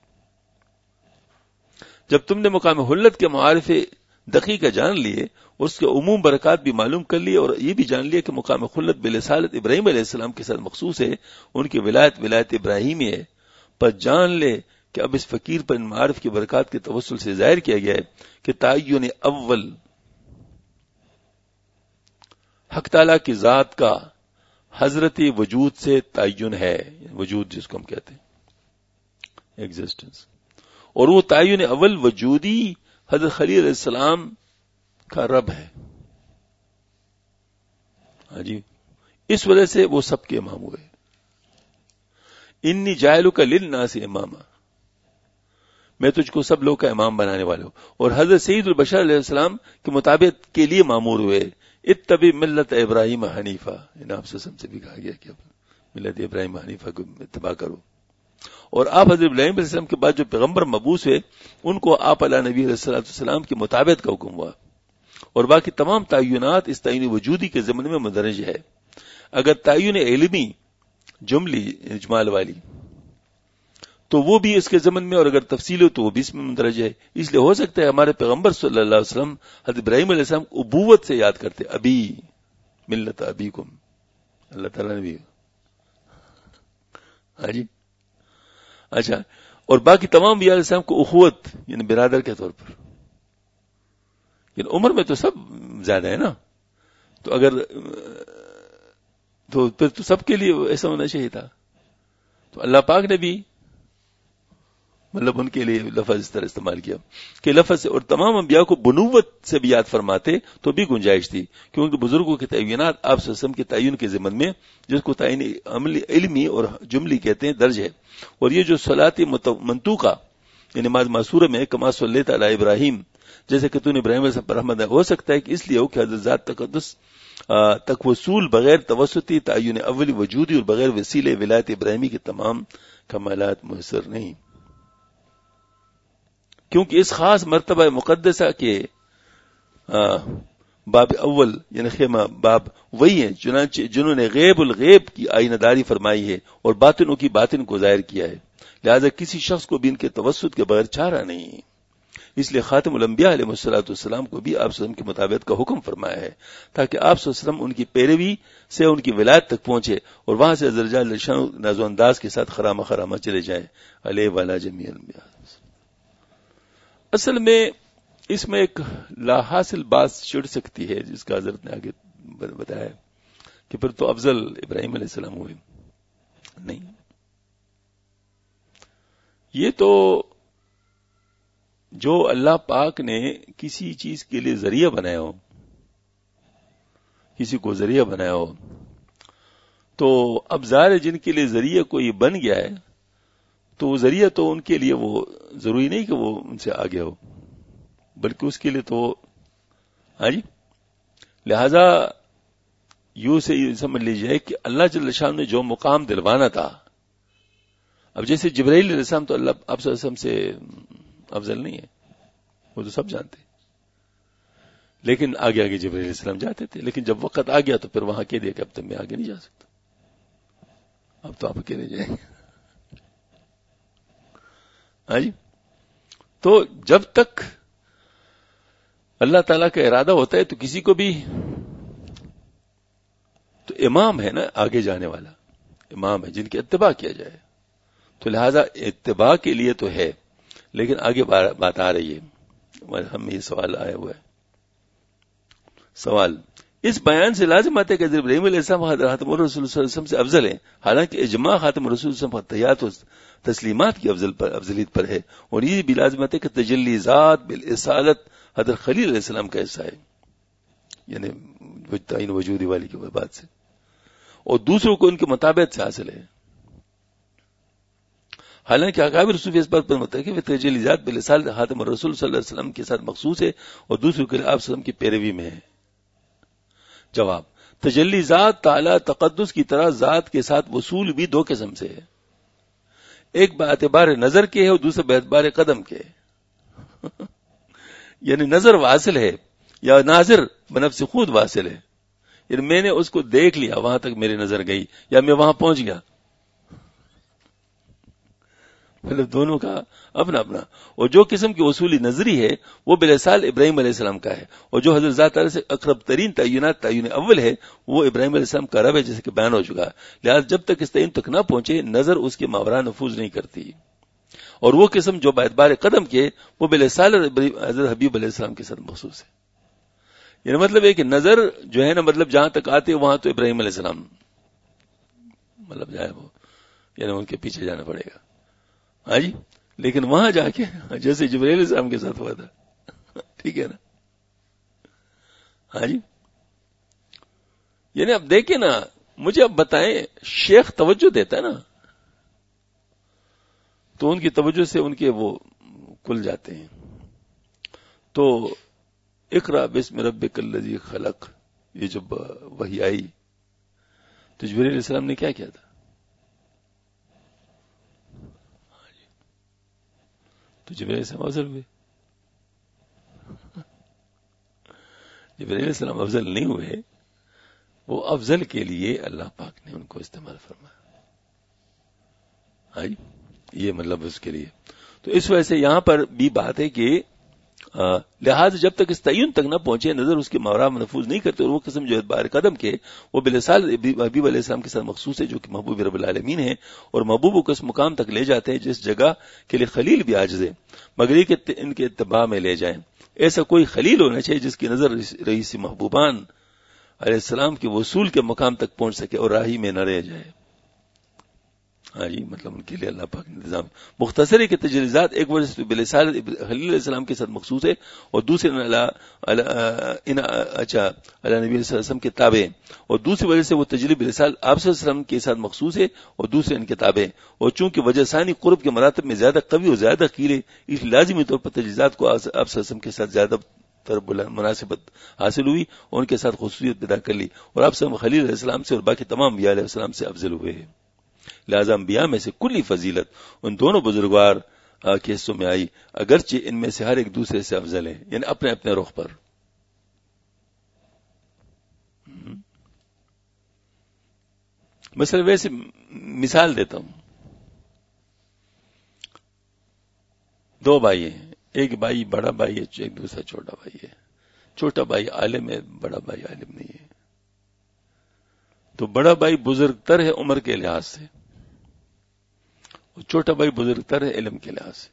جب تم نے مقام خلت کے معارف دقیقہ جان لیے، اس کے عموم برکات بھی معلوم کر لیے اور یہ بھی جان لیا کہ مقام خلت برسالت ابراہیم علیہ السلام کے ساتھ مخصوص ہے، ان کی ولایت ولایت ابراہیمی ہے، پر جان لے کہ اب اس فقیر پر ان معارف کی برکات کے توسل سے ظاہر کیا گیا ہے کہ تعین اول حق تعالیٰ کی ذات کا حضرت وجود سے تعین ہے، وجود جس کو ہم کہتے ہیں ایگزسٹنس، اور وہ تعین اول وجودی حضرت خلیل علیہ السلام کا رب ہے۔ ہاں جی، اس وجہ سے وہ سب کے امام ہوئے۔ انی جاعلک للناس اماما، میں تجھ کو سب لوگ کا امام بنانے والے ہوں، اور حضرت سید البشر علیہ السلام کے مطابق کے لیے مامور ہوئے، اتبع ملت ابراہیم حنیفہ، ان آپ سے سے بھی کہا گیا کہ ملت ابراہیم حنیفہ کو اتباع کرو۔ اور آپ حضرت ابراہیم علیہ السلام کے بعد جو پیغمبر مبعوث ہوئے ان کو آپ علیہ نبی علیہ الصلوۃ والسلام کے مطابق کا حکم ہوا، اور باقی تمام تعینات اس تعین وجودی کے ضمن میں مندرج ہے۔ اگر تعین علمی جملی اجمال والی تو وہ بھی اس کے ضمن میں، اور اگر تفصیل ہو تو وہ بھی اس میں مندرج ہے۔ اس لیے ہو سکتا ہے ہمارے پیغمبر صلی اللہ علیہ وسلم حضرت ابراہیم علیہ السلام ابوت سے یاد کرتے، ابی ملت ابیکم، اللہ تعالیٰ نے بھی ہاں جی اچھا، اور باقی تمام انبیاء علیہ السلام کو اخوت یعنی برادر کے طور پر، یعنی عمر میں تو سب زیادہ ہے نا، تو اگر تو پھر تو سب کے لیے ایسا ہونا چاہیے تھا، تو اللہ پاک نے بھی مطلب ان کے لیے لفظ اس طرح استعمال کیا کہ لفظ سے، اور تمام انبیاء کو بنوت سے بھی یاد فرماتے تو بھی گنجائش تھی، کیونکہ بزرگوں کے تعینات آپ صلی اللہ علیہ وسلم کے تعین کے ضمن میں، جس کو تعین عملی علمی اور جملی کہتے ہیں، درج ہے۔ اور یہ جو صلاۃ منطوقہ یعنی نماز معصورہ میں کما صلیت علی ابراہیم، جیسے کہ تو نے ابراہیم علیہ السلام پر رحمت، ہو سکتا ہے کہ اس لیے ہو کہ حضرت ذات تقدس تک وصول بغیر توسطی تعین اولی وجودی اور بغیر وسیلے ولایت ابراہیمی کے تمام کمالات میسر نہیں، کیونکہ اس خاص مرتبہ مقدسہ کے باب اول یعنی خیمہ باب وہی ہیں چنانچہ جنہوں نے غیب الغیب کی آئینہ داری فرمائی ہے اور باطنوں کی باطن کو ظاہر کیا ہے، لہذا کسی شخص کو بھی ان کے توسط کے بغیر چارہ نہیں۔ اس لیے خاتم الانبیاء علیہ الصلوۃ والسلام کو بھی آپ صلی اللہ علیہ وسلم کی مطابقت کا حکم فرمایا ہے، تاکہ آپ صلی اللہ علیہ وسلم ان کی پیروی سے ان کی ولایت تک پہنچے اور وہاں سے ذل جلالہ شان ناز و انداز کے ساتھ خرامہ خرامہ چلے جائیں علیہ وعلی جمیع الانبیاء۔ اصل میں اس میں ایک لا حاصل بات چھڑ سکتی ہے جس کا حضرت نے آگے بتایا کہ پھر تو افضل ابراہیم علیہ السلام ہوئے، نہیں، یہ تو جو اللہ پاک نے کسی چیز کے لیے ذریعہ بنایا ہو، کسی کو ذریعہ بنایا ہو، تو اب ظاہر جن کے لیے ذریعہ کوئی بن گیا ہے تو وہ ذریعہ تو ان کے لیے وہ ضروری نہیں کہ وہ ان سے آگے ہو، بلکہ اس کے لیے تو ہاں جی لہذا یوں سے سمجھ لیجئے کہ اللہ جل شان نے جو مقام دلوانا تھا، اب جیسے جبرائیل علیہ السلام تو اللہ آپ صلی اللہ علیہ وسلم سے افضل نہیں ہے، وہ تو سب جانتے، لیکن آگے آگے جبرائیل علیہ السلام جاتے تھے، لیکن جب وقت آ گیا تو پھر وہاں کہہ دیا کہ اب تک میں آگے نہیں جا سکتا، اب تو آپ اکیلے جائیں گے۔ ہاں جی تو جب تک اللہ تعالیٰ کا ارادہ ہوتا ہے تو کسی کو بھی تو امام ہے نا آگے جانے والا امام ہے جن کی اتباع کیا جائے، تو لہذا اتباع کے لیے تو ہے، لیکن آگے بات آ رہی ہے، ہم یہ سوال آیا ہوا ہے۔ سوال اس بیان سے لازم آتا ہے کہ حضرت ابراہیم علیہ السلام خاتم الرسول صلی اللہ علیہ وسلم سے افضل ہیں، حالانکہ اجماع خاتم الرسول صلی اللہ علیہ وسلم تحیات و تسلیمات کی افضل پر افضلیت پر ہے، اور یہ بھی لازم آتا ہے کہ تجلی ذات بالاسالت حضرت خلیل علیہ السلام کا حصہ ہے، یعنی تعین وجودی والی کی بات سے، اور دوسروں کو ان کے مطابق سے حاصل ہے۔ حالانکہ اکابر صوفی اس بات پر متفق ہے کہ تجلی ذات بالاسالت خاتم الرسول صلی اللہ علیہ وسلم کے ساتھ مخصوص ہے اور دوسروں کے لیے آپ وسلم کی پیروی میں ہے۔ جواب تجلی ذات تعالی تقدس کی طرح ذات کے ساتھ وصول بھی دو قسم سے ہے، ایک باعتبار نظر کے ہے اور دوسرا باعتبار قدم کے ہے۔ یعنی نظر واصل ہے یا ناظر بنفس خود واصل ہے، یعنی میں نے اس کو دیکھ لیا، وہاں تک میری نظر گئی یا میں وہاں پہنچ گیا، مطلب دونوں کا اپنا اپنا۔ اور جو قسم کی وصولی نظری ہے وہ بلسال ابراہیم علیہ السلام کا ہے، اور جو حضرت ذات تعالی سے اقرب ترین تعینات تعین اول ہے وہ ابراہیم علیہ السلام کا رب ہے، جیسے کہ بیان ہو چکا۔ لہذا جب تک اس تعین تک نہ پہنچے نظر اس کے ماورا نفوذ نہیں کرتی، اور وہ قسم جو باعتبار قدم کے وہ بلسال حضرت حبیب علیہ السلام کے ساتھ مخصوص ہے۔ یعنی مطلب ہے کہ نظر جو ہے نا، مطلب جہاں تک آتے وہاں تو ابراہیم علیہ السلام مطلب جائے وہ، یعنی ان کے پیچھے جانا پڑے گا، ہاں جی، لیکن وہاں جا کے جیسے جبرائیل علیہ السلام کے ساتھ ہوا تھا، ٹھیک ہے نا، ہاں جی۔ یعنی اب دیکھیں نا، مجھے اب بتائیں، شیخ توجہ دیتا ہے نا تو ان کی توجہ سے ان کے وہ کھل جاتے ہیں۔ تو اقرا بسم ربک الذی خلق، یہ جب وحی آئی تو جبرائیل علیہ السلام نے کیا کیا تھا؟ تو جبرائیل علیہ السلام افضل ہوئے؟ جبرائیل علیہ السلام افضل نہیں ہوئے، وہ افضل کے لیے اللہ پاک نے ان کو استعمال فرمایا، ہاں جی، یہ مطلب اس کے لیے۔ تو اس وجہ سے یہاں پر بھی بات ہے کہ لہذا جب تک اس تعین تک نہ پہنچے نظر اس کے ماورا محفوظ نہیں کرتے، اور وہ قسم جو اعتبار قدم کے وہ بلسال حبیب علیہ السلام کے ساتھ مخصوص ہے، جو کہ محبوب رب العالمین ہے، اور محبوب کو اس مقام تک لے جاتے ہیں جس جگہ کے لیے خلیل بھی عاجز ہے، مگر یہ کہ ان کے اتباع میں لے جائیں۔ ایسا کوئی خلیل ہونا چاہیے جس کی نظر رئیس محبوبان علیہ السلام کے وصول کے مقام تک پہنچ سکے اور راہی میں نہ رہ جائے، ہاں جی، مطلب ان کے لیے اللہ پاک نے انتظام۔ مختصر ہے کہ تجلیات ایک وجہ سے بلسال خلیل علیہ السلام کے ساتھ مخصوص ہے، اور دوسرے اچھا اللہ نبی صلی اللہ علیہ وسلم کے تابع، اور دوسری وجہ سے وہ تجلی بلسال آپ صلی اللہ علیہ وسلم کے ساتھ مخصوص ہے اور دوسرے ان کے تابع، اور چونکہ وجہ ثانی قرب کے مراتب میں زیادہ قوی اور زیادہ قیل ہے، اس لازمی طور پر تجلیات کو آپ صلی اللہ علیہ وسلم کے ساتھ زیادہ تر مناسبت حاصل ہوئی اور ان کے ساتھ خصوصیت پیدا کر لی، اور آپ سے خلیل علیہ السلام سے اور باقی تمام انبیاء علیہ السلام سے افضل ہوئے ہیں۔ لہذا انبیاء میں سے کلی فضیلت ان دونوں بزرگوار کے حصوں میں آئی، اگرچہ ان میں سے ہر ایک دوسرے سے افضل ہے، یعنی اپنے اپنے رخ پر۔ مثلا ویسے مثال دیتا ہوں، دو بھائی ہیں، ایک بھائی بڑا بھائی ہے، ایک دوسرا چھوٹا بھائی ہے۔ چھوٹا بھائی عالم ہے، بڑا بھائی عالم نہیں ہے، تو بڑا بھائی بزرگ تر ہے عمر کے لحاظ سے، اور چھوٹا بھائی بزرگ تر ہے علم کے لحاظ سے،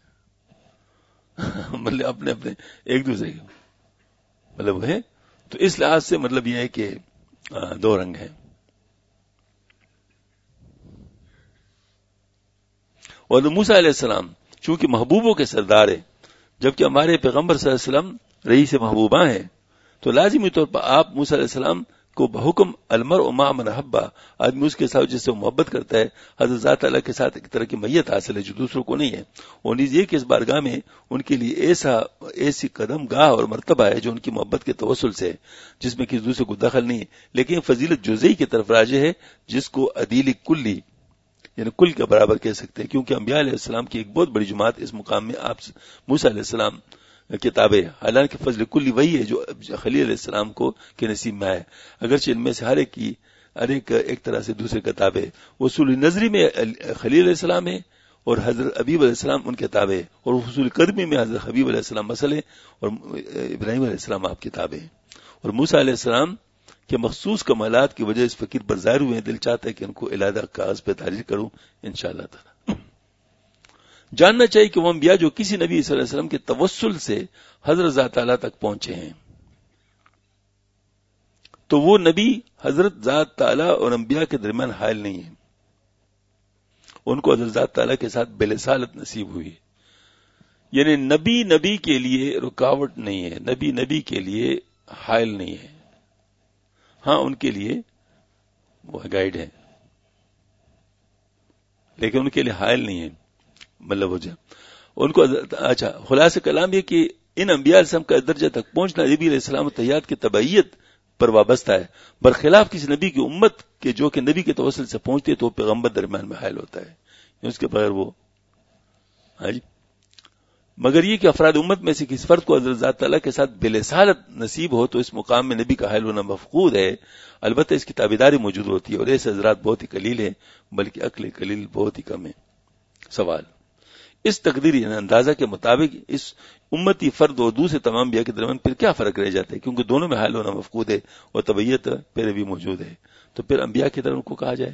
مطلب اپنے اپنے ایک دوسرے کے مطلب ہے۔ تو اس لحاظ سے مطلب یہ ہے کہ دو رنگ ہیں۔ اور موسیٰ علیہ السلام چونکہ محبوبوں کے سردار ہے، جبکہ ہمارے پیغمبر صلی اللہ علیہ وسلم رئیس محبوبہ ہیں، تو لازمی طور پر آپ موسیٰ علیہ السلام کو بحکم المرء مع من احب، آدمی اس کے ساتھ جس سے محبت کرتا ہے، حضرت ذات اللہ کے ساتھ ایک طرح کی میت حاصل ہے جو دوسروں کو نہیں ہے، اور نیز یہ کہ اس بارگاہ میں ان کے لیے ایسا ایسی قدم گاہ اور مرتبہ ہے جو ان کی محبت کے توسل سے ہے، جس میں کسی دوسرے کو دخل نہیں ہے، لیکن فضیلت جزئی کی طرف راجع ہے جس کو عدیل کلی یعنی کل کے برابر کہہ سکتے ہیں، کیونکہ انبیاء علیہ السلام کی ایک بہت بڑی جماعت اس مقام میں آپ موسیٰ علیہ السلام کتابیں، حالانکہ فضل کلی وہی ہے جو خلیل علیہ السلام کو کے نصیب میں آئے، اگرچہ ان میں سے ہر ایک کی ہر ایک ایک طرح سے دوسرے کتابیں۔ وصول نظری میں خلیل علیہ السلام ہے اور حضرت حبیب علیہ السلام ان کے تابع ہیں، اور حصول قدمی میں حضرت حبیب علیہ السلام مسئلے اور ابراہیم علیہ السلام آپ کے تابع ہیں، اور موسیٰ علیہ السلام کے مخصوص کمالات کی وجہ اس فقیر پر ظاہر ہوئے ہیں. دل چاہتا ہے کہ ان کو علیحدہ کاغذ پہ تحریر کروں انشاءاللہ تعالی. جاننا چاہیے کہ وہ انبیاء جو کسی نبی صلی اللہ علیہ وسلم کے توسل سے حضرت ذات تعالیٰ تک پہنچے ہیں، تو وہ نبی حضرت ذات تعالیٰ اور انبیاء کے درمیان حائل نہیں ہے، ان کو حضرت ذات تعالیٰ کے ساتھ بلسالت نصیب ہوئی. یعنی نبی نبی کے لیے رکاوٹ نہیں ہے، نبی نبی کے لیے حائل نہیں ہے، ہاں ان کے لیے وہ گائیڈ ہے لیکن ان کے لیے حائل نہیں ہے. مطلب ہو جائے ان کو. اچھا، خلاصہ کلام یہ کہ ان انبیاء علیہ السلام کا درجہ تک پہنچنا نبی علیہ السلام و تحیات کی تبعیت پر وابستہ ہے، برخلاف کسی نبی کی امت کے جو کہ نبی کے توسل سے پہنچتے تو پیغمبر درمیان میں حائل ہوتا ہے، اس کے بغیر وہ. ہاں جی، مگر یہ کہ افراد امت میں سے کسی فرد کو حضرت ذات تعالیٰ کے ساتھ بلسالت نصیب ہو تو اس مقام میں نبی کا حائل ہونا مفقود ہے. البتہ اس کی تابعداری موجود ہوتی ہے، اور ایسے حضرات بہت ہی قلیل ہیں، بلکہ عقل قلیل بہت ہی کم ہے. سوال: اس تقدیری اندازہ کے مطابق اس امتی فرد اور دوسرے تمام انبیاء کے درمیان پھر کیا فرق رہ جاتا ہے؟ کیونکہ دونوں میں حائل ہونا مفقود ہے اور تبعیت پہلے بھی موجود ہے، تو پھر انبیاء کی طرح ان کو کہا جائے.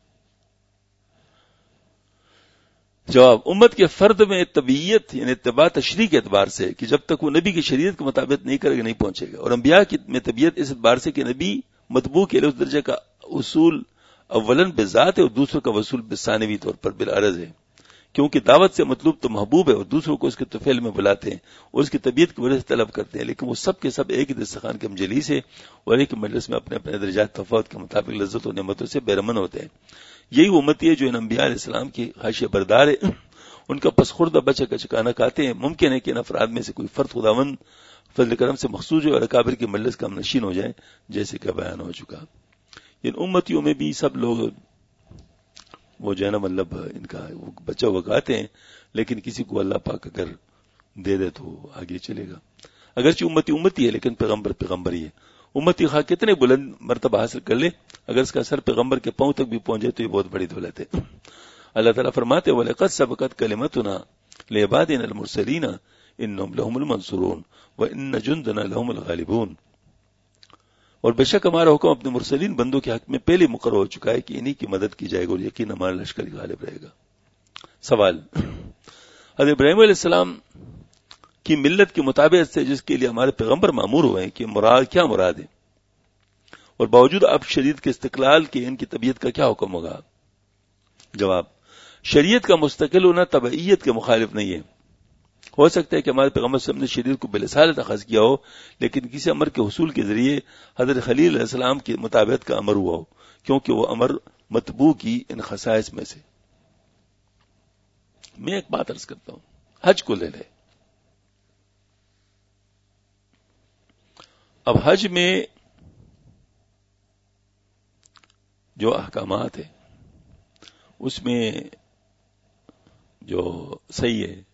جواب: امت کے فرد میں طبیعت یعنی اتباع تشریح کے اعتبار سے کہ جب تک وہ نبی کی شریعت کے مطابق نہیں کرے گا نہیں پہنچے گا، اور انبیاء کی میں طبیعت اس اعتبار سے کہ نبی مطبوع کے لیے اس درجے کا اصول اولن بذات ہے اور دوسروں کا وصول بثانوی طور پر بالعرض ہے، کیونکہ دعوت سے مطلوب تو محبوب ہے اور دوسروں کو اس کے طفیل میں بلاتے ہیں اور اس کی طبیعت کی وجہ سے طلب کرتے ہیں، لیکن وہ سب کے سب ایک ہی دسترخوان کے مجلس ہے اور ایک مجلس میں اپنے اپنے درجات تفاوت کے مطابق لذت و نعمتوں سے بےرمن ہوتے ہیں. یہی وہ امتی ہے جو ان انبیاء علیہ السلام کی حاشیہ بردار ہے، ان کا پسخوردہ بچہ کا چکانا کھاتے ہیں. ممکن ہے کہ ان افراد میں سے کوئی فرد خداوند فضل کرم سے مخصوص ہے اور اکابر کی مجلس کا ہم نشین ہو جائیں، جیسے کہ بیان ہو چکا. ان امتیوں میں بھی سب لوگ وہ جو ہے نا مطلب ان کا بچہ وگاتے ہیں، لیکن کسی کو اللہ پاک اگر دے دے تو آگے چلے گا. اگرچہ امتی امتی ہے لیکن پیغمبر پیغمبر ہی ہے. امتی خواہ کتنے بلند مرتبہ حاصل کر لے، اگر اس کا سر پیغمبر کے پاؤں تک بھی پہنچے تو یہ بہت بڑی دولت ہے. اللہ تعالیٰ فرماتے ہیں وَلَقَدْ سَبَقَتْ كَلِمَتُنَا لِعِبَادِنَا الْمُرْسَلِينَ إِنَّهُمْ لَهُمُ الْمَنْصُورُونَ وَإِنَّ جُنْدَنَا لَهُمُ الْغَالِبُونَ. اور بے شک ہمارا حکم اپنے مرسلین بندوں کے حق میں پہلے مقرر ہو چکا ہے کہ انہی کی مدد کی جائے گی اور یقین ہمارا لشکر غالب رہے گا. سوال: حضرت ابراہیم علیہ السلام کی ملت کی مطابقت سے جس کے لیے ہمارے پیغمبر مامور ہوئے ہیں کہ مراد کیا مراد ہے، اور باوجود اب شریعت کے استقلال کے ان کی طبیعت کا کیا حکم ہوگا؟ جواب: شریعت کا مستقل ہونا تبعیت کے مخالف نہیں ہے. ہو سکتا ہے کہ ہمارے پیغمبر صلی اللہ علیہ وسلم نے شریعت کو بلسالت اخذ کیا ہو، لیکن کسی امر کے حصول کے ذریعے حضرت خلیل علیہ السلام کی مطابقت کا امر ہوا ہو، کیونکہ وہ امر مطبوع کی ان خصائص میں سے. میں ایک بات عرض کرتا ہوں، حج کو لے لے. اب حج میں جو احکامات ہیں اس میں جو صحیح ہے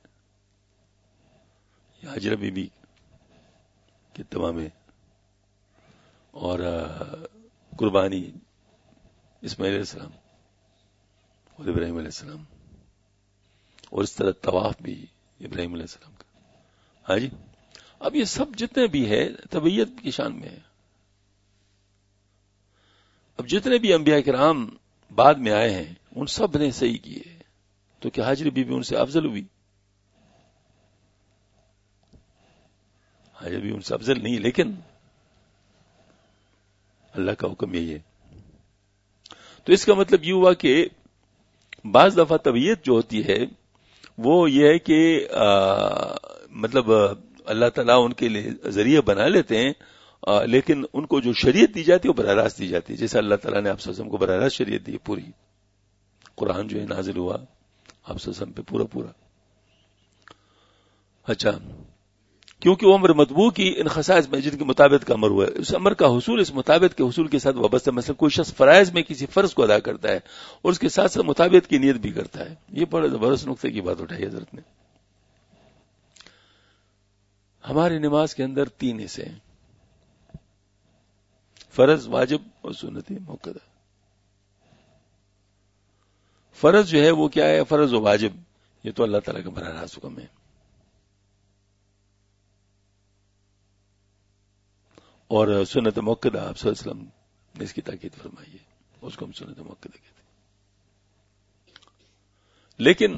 حجر بی بی کے تمام اور قربانی اسماعیل علیہ السلام اور ابراہیم علیہ السلام، اور اس طرح طواف بھی ابراہیم علیہ السلام کا. ہاں جی، اب یہ سب جتنے بھی ہے طبیعت کی شان میں ہے. اب جتنے بھی انبیاء کرام بعد میں آئے ہیں ان سب نے صحیح کیے، تو کیا حاجر بی بی ان سے افضل ہوئی؟ حاجر بی بی ان سے افضل نہیں، لیکن اللہ کا حکم یہی ہے. تو اس کا مطلب یہ ہوا کہ بعض دفعہ طبیعت جو ہوتی ہے وہ یہ ہے کہ آ, مطلب اللہ تعالیٰ ان کے لیے ذریعہ بنا لیتے ہیں، آ, لیکن ان کو جو شریعت دی جاتی ہے وہ براہ راست دی جاتی ہے. جیسے اللہ تعالیٰ نے آپ صلی اللہ علیہ وسلم کو براہ راست شریعت دی، پوری قرآن جو ہے نازل ہوا آپ صلی اللہ علیہ وسلم پہ پورا پورا. اچھا، کیونکہ وہ امر مطبوع کی ان خصائص میں جن کے مطابق کا امر ہوا ہے، اس امر کا حصول اس مطابق کے حصول کے ساتھ وابستہ. مثلا کوئی شخص فرائض میں کسی فرض کو ادا کرتا ہے اور اس کے ساتھ ساتھ مطابق کی نیت بھی کرتا ہے. یہ بڑے زبردست نقطے کی بات اٹھائی حضرت نے. ہماری نماز کے اندر تین حصے ہیں: فرض، واجب اور سنت موقدہ. فرض جو ہے وہ کیا ہے؟ فرض و واجب یہ تو اللہ تعالیٰ کا براہ راست حکم ہے. اور سنت موقدہ آپ صلی اللہ علیہ وسلم نے اس کی تاکید فرمائی ہے، اس کو ہم سنت موقدہ کہتے ہیں. لیکن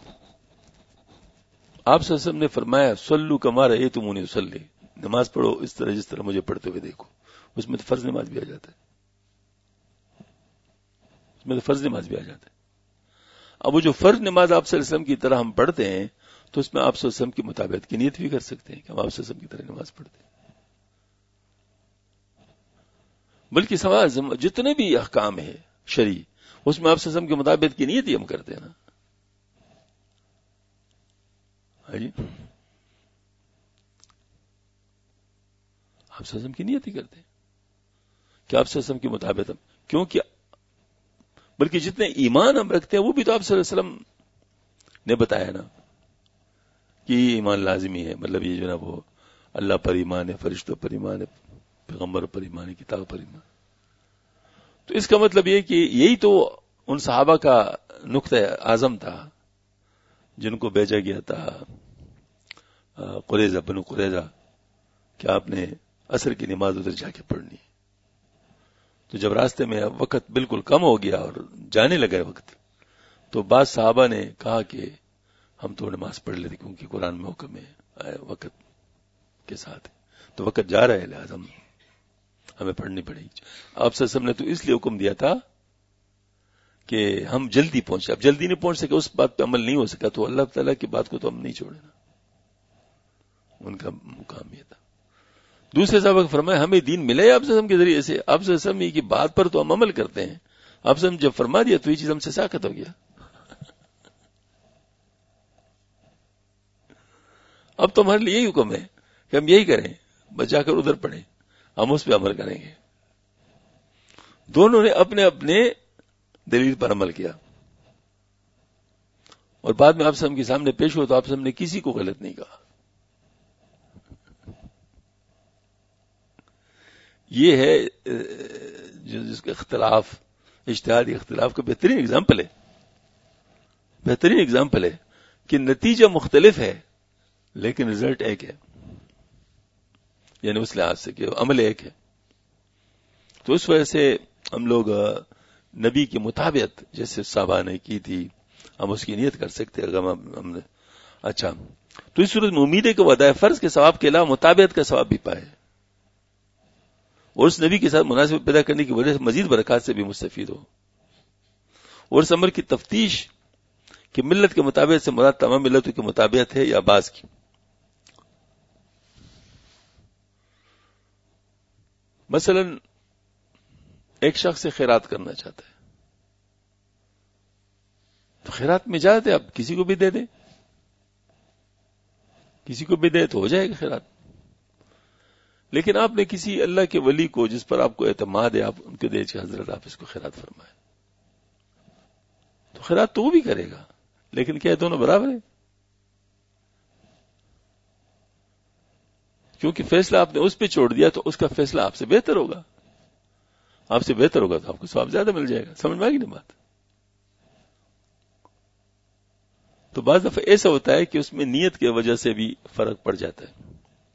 آپ صلی اللہ علیہ وسلم نے فرمایا صلو کما رأیتمونی اصلی، نماز پڑھو اس طرح جس طرح مجھے پڑھتے ہوئے دیکھو. اس میں تو فرض نماز بھی آ جاتا ہے، اس میں تو فرض نماز بھی آ جاتا ہے. اب وہ جو فرض نماز آپ صلی اللہ علیہ وسلم کی طرح ہم پڑھتے ہیں تو اس میں آپ صلی اللہ علیہ وسلم کی مطابقت کی نیت بھی کر سکتے ہیں کہ ہم آپ صلی اللہ علیہ وسلم کی طرح نماز پڑھتے ہیں. بلکہ سماج جتنے بھی احکام ہے شرعی اس میں آپ صلی اللہ علیہ وسلم کی مطابقت کی نیت ہی ہم کرتے ہیں نا. جی آپ صلی اللہ علیہ وسلم کی نیت ہی کرتے ہیں کہ آپ صلی اللہ علیہ وسلم کی مطابقت ہم، کیونکہ بلکہ جتنے ایمان ہم رکھتے ہیں وہ بھی تو آپ صلی اللہ علیہ وسلم نے بتایا نا کہ یہ ایمان لازمی ہے. مطلب یہ جو نا وہ اللہ پر ایمان ہے، فرشتوں پر ایمان ہے، پیغمبر پر ایمان ہے، کتاب پر ایمان. تو اس کا مطلب یہ کہ یہی تو ان صحابہ کا نقطہ اعظم تھا جن کو بھیجا گیا تھا قریظہ بنو قریظہ کہ آپ نے عصر کی نماز ادھر جا کے پڑھنی. تو جب راستے میں وقت بالکل کم ہو گیا اور جانے لگا وقت تو بعض صحابہ نے کہا کہ ہم تو نماز پڑھ لیتے کیونکہ قرآن میں حکم ہے وقت کے ساتھ، تو وقت جا رہا ہے لہٰذا ہم ہمیں پڑھنی پڑے گی. آپ صلی اللہ علیہ وسلم نے تو اس لیے حکم دیا تھا کہ ہم جلدی پہنچے. اب جلدی نہیں پہنچ سکے، اس بات پہ عمل نہیں ہو سکا تو اللہ تعالیٰ کی بات کو تو ہم نہیں چھوڑے نا، ان کا مقام یہ تھا. دوسرے سبق فرمائے ہمیں دین ملے آپ صلی اللہ علیہ وسلم کے ذریعے سے. آپ صلی اللہ علیہ وسلم کی بات پر تو ہم عمل کرتے ہیں، آپ صلی اللہ علیہ وسلم جب فرما دیا تو یہ چیز ہم سے ساقط ہو گیا. اب تو ہمارے لیے یہی حکم ہے کہ ہم یہی کریں، بس جا کر ادھر پڑھیں، ہم اس پہ عمل کریں گے. دونوں نے اپنے اپنے دلیل پر عمل کیا اور بعد میں آپ صلی اللہ علیہ وسلم کے سامنے پیش ہوا تو آپ صلی اللہ علیہ وسلم نے کسی کو غلط نہیں کہا. یہ ہے جس کا اختلاف، اجتہادی اختلاف کا بہترین اگزامپل ہے، بہترین اگزامپل ہے کہ نتیجہ مختلف ہے لیکن رزلٹ ایک ہے، یعنی اس لحاظ سے کہ عمل ایک ہے. تو اس وجہ سے ہم لوگ نبی کی مطابقت جیسے صحابہ نے کی تھی ہم اس کی نیت کر سکتے ہیں. اگر ہم نے اچھا تو اس صورت میں امید ہے کہ ادائے فرض کے ثواب کے علاوہ مطابقت کا ثواب بھی پائے اور اس نبی کے ساتھ مناسبت پیدا کرنے کی وجہ سے مزید برکات سے بھی مستفید ہو. اور اس امر کی تفتیش کہ ملت کے مطابق سے مراد تمام ملتوں کی مطابقت ہے یا بعض کی. مثلا ایک شخص سے خیرات کرنا چاہتا ہے تو خیرات میں جاتے آپ کسی کو بھی دے دیں، کسی کو بھی دے تو ہو جائے گا خیرات. لیکن آپ نے کسی اللہ کے ولی کو جس پر آپ کو اعتماد ہے آپ ان کے دے کہ حضرت آپ اس کو خیرات فرمائے تو خیرات تو وہ بھی کرے گا، لیکن کیا دونوں برابر ہیں؟ کیونکہ فیصلہ آپ نے اس پہ چھوڑ دیا تو اس کا فیصلہ آپ سے بہتر ہوگا، آپ سے بہتر ہوگا تو آپ کو ثواب زیادہ مل جائے گا. سمجھ میں آئے گی نا بات؟ تو بعض دفعہ ایسا ہوتا ہے کہ اس میں نیت کی وجہ سے بھی فرق پڑ جاتا ہے.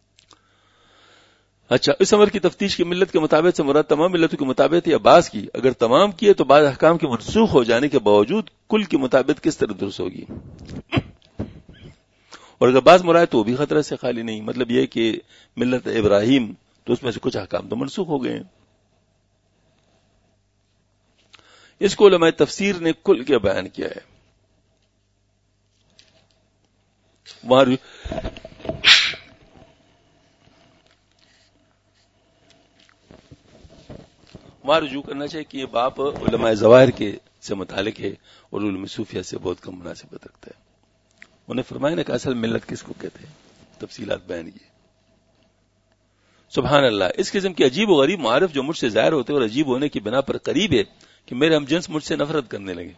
اچھا اس امر کی تفتیش کی ملت کے مطابق سے مراد تمام ملتوں کے مطابق یا بعض کی، اگر تمام کی ہے تو بعض احکام کے منسوخ ہو جانے کے باوجود کل کی مطابق کس طرح درست ہوگی؟ اور اگر بعض مراد تو وہ بھی خطرہ سے خالی نہیں. مطلب یہ کہ ملت ابراہیم تو اس میں سے کچھ احکام تو منسوخ ہو گئے ہیں. اس کو علماء تفسیر نے کل کے بیان کیا ہے. وہاں وہاں رجوع کرنا چاہیے کہ یہ باپ علماء ظواہر کے سے متعلق ہے اور علم صوفیہ سے بہت کم مناسبت رکھتا ہے. انہیں فرمایا نا کہ اصل ملت کس کو کہتے ہیں، تفصیلات بیان کی. سبحان اللہ. اس قسم کے عجیب و غریب معارف جو مجھ سے ظاہر ہوتے اور عجیب ہونے کی بنا پر قریب ہے کہ میرے ہم جنس مجھ سے نفرت کرنے لگے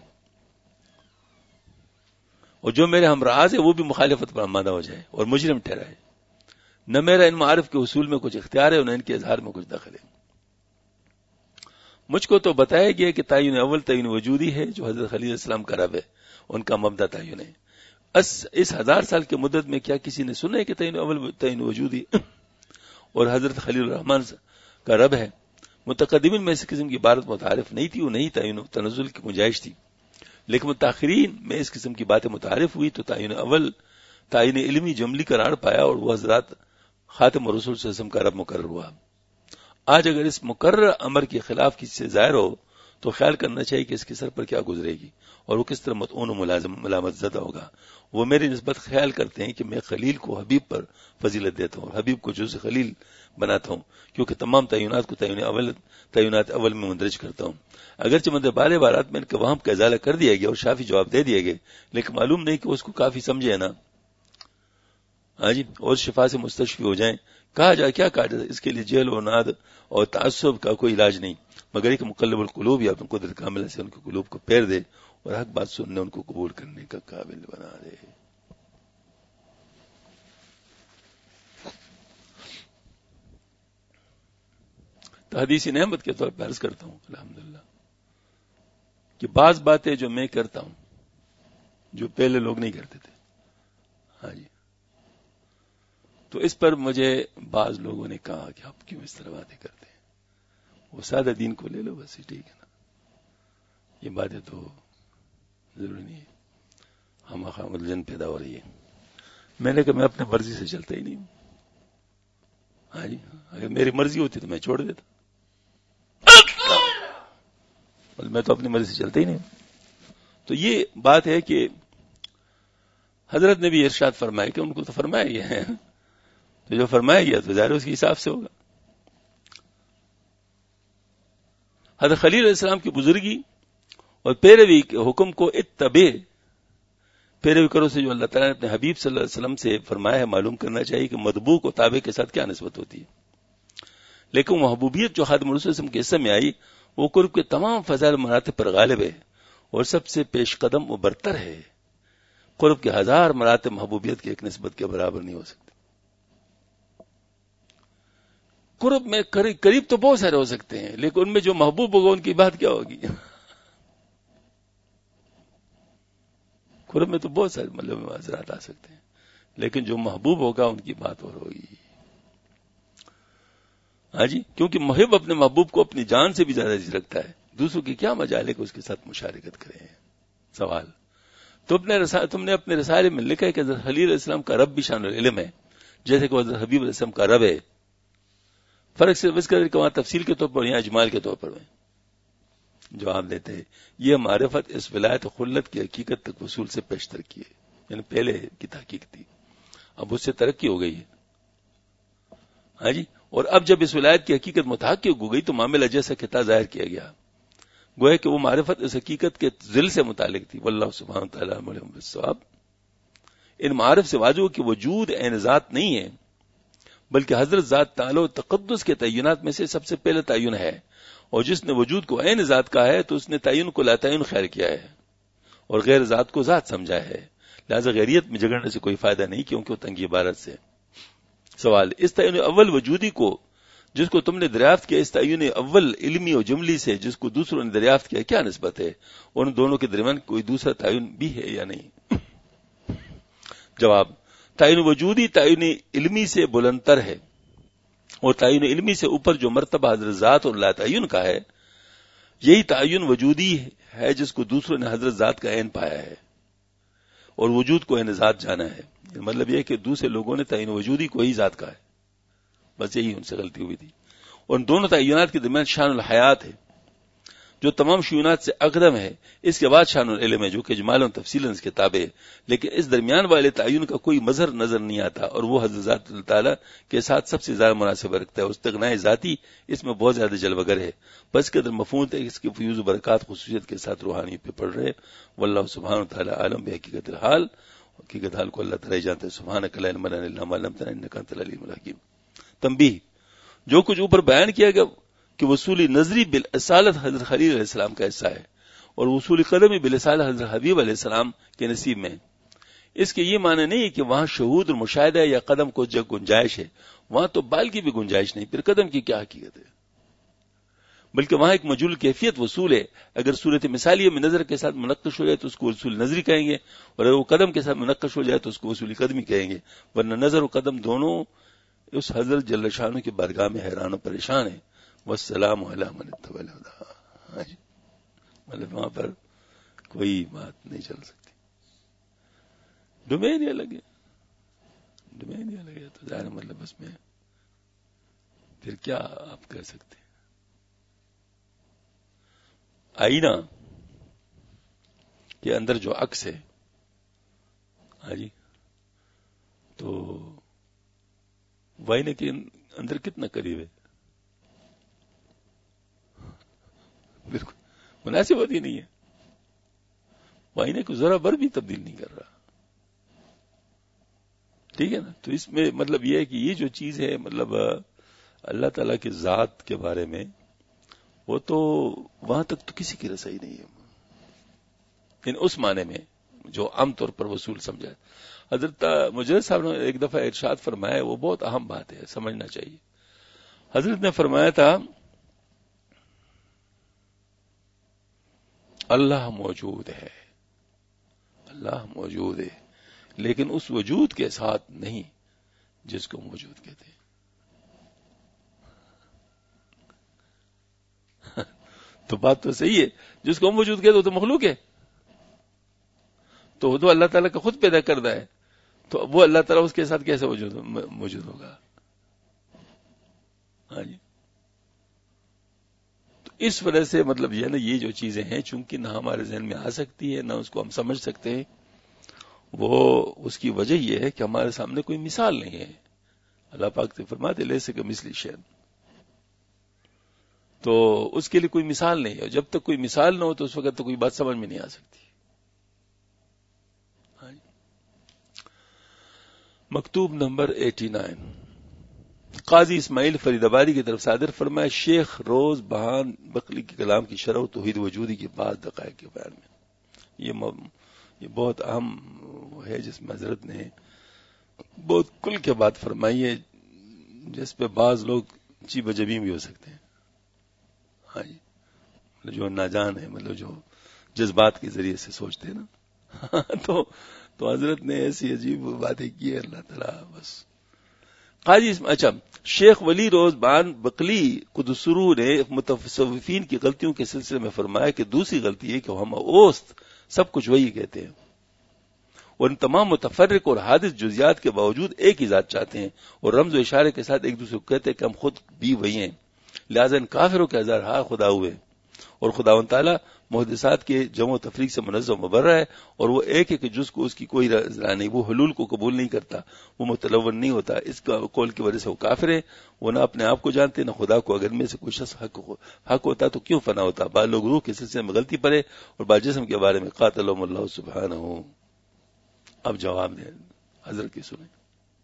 اور جو میرے ہمراز ہے وہ بھی مخالفت پر آمادہ ہو جائے اور مجرم ٹھہرائے. نہ میرا ان معارف کے حصول میں کچھ اختیار ہے اور نہ ان کے اظہار میں کچھ دخل ہے. مجھ کو تو بتایا گیا کہ تعین اول تعین وجودی ہے جو حضرت خلیل علیہ السلام کا رب ہے، ان کا مبدا تعین ہے. اس ہزار سال کے مدت میں کیا کسی نے سنا ہے کہ تعین اول تعین وجودی اور حضرت خلیل الرحمان کا رب ہے؟ متقدمین میں اس قسم کی عبارت متعارف نہیں تھی، وہ نہیں تعین تنزل کی گنجائش تھی، لیکن متاخرین میں اس قسم کی باتیں متعارف ہوئی تو تعین اول تعین علمی جملی قرار پایا اور وہ حضرات خاتم الرسول صلی اللہ علیہ وسلم کا رب مقرر ہوا۔ آج اگر اس مقرر امر کے خلاف کسی سے ظاہر ہو تو خیال کرنا چاہیے کہ اس کے سر پر کیا گزرے گی اور وہ کس طرح مطعون و ملازم ملامت زدہ ہوگا۔ وہ میری نسبت خیال کرتے ہیں کہ میں خلیل کو حبیب پر فضیلت دیتا ہوں اور حبیب کو جز خلیل بناتا ہوں، کیونکہ تمام تعینات کو تعین اول تعینات اول میں مندرج کرتا ہوں۔ اگرچہ مندر بارے بارات میں ان کے وہم کا ازالہ کر دیا گیا اور شافی جواب دے دیے گئے، لیکن معلوم نہیں کہ اس کو کافی سمجھے نا، ہاں جی، اور شفا سے مستشفی ہو جائیں۔ کہا جائے کیا کہا جائے، اس کے لیے جہل و ناد اور تعصب کا کوئی علاج نہیں، مگر ایک مقلب القلوب یا اپنے قدرت کاملہ سے ان کے قلوب کو پیر دے اور حق بات سننے ان کو قبول کرنے کا قابل بنا دے۔ تو حدیثی نعمت کے طور پر عرض کرتا ہوں الحمدللہ کہ بعض باتیں جو میں کرتا ہوں جو پہلے لوگ نہیں کرتے تھے، ہاں جی، تو اس پر مجھے بعض لوگوں نے کہا کہ آپ کیوں اس طرح باتیں کرتے ہیں، وہ سادہ دین کو لے لو بس، ٹھیک ہے نا، یہ باتیں تو ضروری نہیں ہے، ہم خواہ الجھن پیدا ہو رہی ہے۔ میں نے کہا میں اپنے مرضی سے چلتا ہی نہیں ہوں، ہاں جی، اگر میری مرضی ہوتی تو میں چھوڑ دیتا، میں تو اپنی مرضی سے چلتا ہی نہیں ہوں۔ تو یہ بات ہے کہ حضرت نے بھی ارشاد فرمایا کہ ان کو تو فرمایا گیا ہے، تو جو فرمایا گیا تو ظاہر اس کے حساب سے ہوگا۔ حضرت خلیل علیہ السلام کی بزرگی اور پیروی کے حکم کو اتبع پیروی کرو سے جو اللہ تعالیٰ نے اپنے حبیب صلی اللہ علیہ وسلم سے فرمایا ہے، معلوم کرنا چاہیے کہ مطبوع کو تابع کے ساتھ کیا نسبت ہوتی ہے۔ لیکن محبوبیت جو خادم رسول وسلم کے حصے میں آئی وہ قرب کے تمام فضائل مراتب پر غالب ہے اور سب سے پیش قدم و برتر ہے۔ قرب کے ہزار مراتب محبوبیت کے ایک نسبت کے برابر نہیں ہو سکتے۔ قرب میں قریب تو بہت سارے ہو سکتے ہیں، لیکن ان میں جو محبوب ہوگا ان کی بات کیا ہوگی؟ قرب میں تو بہت سارے مطلب معذرات آ سکتے ہیں، لیکن جو محبوب ہوگا ان کی بات اور ہوگی، ہاں جی، کیونکہ محب اپنے محبوب کو اپنی جان سے بھی زیادہ عزیز رکھتا ہے، دوسروں کی کیا مجال ہے کہ اس کے ساتھ مشارکت کریں۔ سوال، تو اپنے رسالے تم نے اپنے رسالے میں لکھا ہے کہ حضرت خلیل علیہ السلام کا رب بھی شان العلم ہے، جیسے کہ حضرت حبیب علیہ السلام کا رب ہے۔ فرق صرف اس قدر کہ وہاں تفصیل کے طور پر یہاں اجمال کے طور پر میں جواب دیتے ہیں۔ یہ معرفت اس ولایت و خلت کی حقیقت تک وصول سے پیشتر کی ہے، یعنی پہلے کی تحقیق تھی، اب اس سے ترقی ہو گئی ہے، ہاں جی، اور اب جب اس ولایت کی حقیقت متحقق ہو گئی تو معاملہ جیسا کتا ظاہر کیا گیا، گویا کہ وہ معرفت اس حقیقت کے ذل سے متعلق تھی۔ واللہ سبحانہ تعالیٰ علیہ بالصواب۔ ان معارف سے واضح ہو کہ وجود عین ذات نہیں ہے، بلکہ حضرت ذات تعالی و تقدس کے تعینات میں سے سب سے پہلے تعین ہے، اور جس نے وجود کو عین ذات کا ہے تو اس نے تعین کو لا تعین خیر کیا ہے اور غیر ذات کو ذات سمجھا ہے، لہذا غیریت میں جگڑنے سے کوئی فائدہ نہیں، کیونکہ وہ تنگی عبارت سے۔ سوال، اس تعین اول وجودی کو جس کو تم نے دریافت کیا اس تعین اول علمی اور جملی سے جس کو دوسروں نے دریافت کیا کیا نسبت ہے؟ ان دونوں کے درمیان کوئی دوسرا تعین بھی ہے یا نہیں؟ جواب، تعین وجودی تعین علمی سے بلندتر ہے، اور تعین علمی سے اوپر جو مرتبہ حضرت ذات اور لا تعین کا ہے، یہی تعین وجودی ہے جس کو دوسروں نے حضرت ذات کا عین پایا ہے اور وجود کو عین ذات جانا ہے۔ مطلب یہ کہ دوسرے لوگوں نے تعین وجودی کو ہی ذات کہا ہے، بس یہی ان سے غلطی ہوئی تھی۔ اور ان دونوں تعینات کے درمیان شان الحیات ہے جو تمام شیونات سے اقدم ہے، اس کے بعد شان العلم ہے جو کہ اجمالا و تفصیلا اس کے تابع ہے، لیکن اس درمیان والے تعین کا کوئی مظہر نظر نہیں آتا، اور وہ حضرت ذات اللہ تعالیٰ کے ساتھ سب سے زیادہ مناسب رکھتا ہے۔ استغناء ذاتی اس میں بہت زیادہ جلوگر ہے، بس قدر مفہوم ہے اس کی فیوز و برکات خصوصیت کے ساتھ روحانی پہ پڑ رہے۔ واللہ سبحانہ تعالیٰ عالم بحقیقت الحال، حقیقت حال کو اللہ تعالیٰ جانتے ہیں۔ سبحانک لا علم لنا الا ما علمتنا انک انت العلیم الحکیم۔ تنبیہ، جو کچھ اوپر بیان کیا گیا کہ وصولی نظری بالاصالت حضرت خلیل علیہ السلام کا حصہ ہے اور وصولی قدمی بالاصالت حضرت حبیب علیہ السلام کے نصیب میں، اس کے یہ معنی نہیں ہے کہ وہاں شہود اور مشاہدہ یا قدم کو جگ گنجائش ہے، وہاں تو بال کی بھی گنجائش نہیں، پھر قدم کی کیا حقیقت ہے؟ بلکہ وہاں ایک مجهول کیفیت وصول ہے. اگر صورت مثالیہ میں نظر کے ساتھ منقش ہو جائے تو اس کو وصول نظری کہیں گے، اور اگر وہ قدم کے ساتھ منقش ہو جائے تو اس کو وصول قدمی کہیں گے. ورنہ نظر و قدم دونوں اس حضرت جل شانہ کی بارگاہ میں حیران و پریشان ہیں. والسلام علی من اتبع الہدی، مطلب وہاں پر کوئی بات نہیں چل سکتی. ڈومین ہی الگ ہے، ڈومین ہی الگ ہے. تو ظاہر مطلب اس میں پھر کیا آپ کہہ سکتے ہیں. آئینہ کے اندر جو عکس ہے، ہاں جی، تو آئینے کے اندر کتنا قریب ہے؟ بالکل مناسب ہوتی نہیں ہے. آئینے کو ذرا بر بھی تبدیل نہیں کر رہا. ٹھیک ہے نا. تو اس میں مطلب یہ ہے کہ یہ جو چیز ہے مطلب اللہ تعالیٰ کی ذات کے بارے میں وہ تو وہاں تک تو کسی کی رسائی نہیں ہے، لیکن اس معنی میں جو عام طور پر وصول سمجھا. حضرت مجرد صاحب نے ایک دفعہ ارشاد فرمایا، وہ بہت اہم بات ہے، سمجھنا چاہیے. حضرت نے فرمایا تھا اللہ موجود ہے، اللہ موجود ہے، لیکن اس وجود کے ساتھ نہیں جس کو موجود کہتے ہیں. تو بات تو صحیح ہے، جس کو ہم موجود کہتے وہ تو مخلوق ہے، تو وہ تو اللہ تعالیٰ کا خود پیدا کردہ ہے. تو وہ اللہ تعالیٰ اس کے ساتھ کیسے موجود موجود ہوگا؟ ہاں جی. تو اس وجہ سے مطلب یہ نا، یہ جو چیزیں ہیں چونکہ نہ ہمارے ذہن میں آ سکتی ہے نہ اس کو ہم سمجھ سکتے ہیں، وہ اس کی وجہ یہ ہے کہ ہمارے سامنے کوئی مثال نہیں ہے. اللہ پاک سے فرماتے لیس کمثلہ شیء، تو اس کے لیے کوئی مثال نہیں ہے. جب تک کوئی مثال نہ ہو تو اس وقت تو کوئی بات سمجھ میں نہیں آ سکتی. مکتوب نمبر اٹھاسی، قاضی اسماعیل فرید آبادی کی طرف صادر فرمایا، شیخ روز بہان بقلی کے کلام کی شرح و توحید وجودی کے بعض دقائق کے بیان میں. یہ م... یہ بہت اہم ہے جس میں حضرت نے بہت کل کے بات فرمائی ہے، جس پہ بعض لوگ چی بجبی بھی ہو سکتے ہیں. ہاں جی، مطلب جو ناجان ہے، مطلب جو جذبات کے ذریعے سے سوچتے ہیں نا تو تو حضرت نے ایسی عجیب باتیں کی ہے. اللہ تعالیٰ بس. قاضی اچھا شیخ ولی روز بان بقلی قدسرو نے متصوفین کی غلطیوں کے سلسلے میں فرمایا کہ دوسری غلطی ہے کہ ہم اوست سب کچھ وہی کہتے ہیں، اور ان تمام متفرق اور حادث جزیات کے باوجود ایک ہی ذات چاہتے ہیں، اور رمز و اشارے کے ساتھ ایک دوسرے کو کہتے ہیں کہ ہم خود بھی وہی ہیں. لہذا ان کافروں کے ہزار ہا خدا ہوئے، اور خداوند تعالیٰ محدثات کے جمع و تفریق سے منظم مبرہ ہے، اور وہ ایک ایک جز کو اس کی کوئی رضا نہیں. وہ حلول کو قبول نہیں کرتا، وہ متلون نہیں ہوتا. اس کا قول کی وجہ سے وہ کافر ہے. وہ نہ اپنے آپ کو جانتے نہ خدا کو. اگر میں سے کوئی شخص حق حق ہوتا تو کیوں فنا ہوتا؟ بعض لوگ روح کے سلسلے میں غلطی پڑے اور بعض جسم کے بارے میں قاتلہم اللہ سبحانہ. اب جواب دیں، حضرت کی سنیں.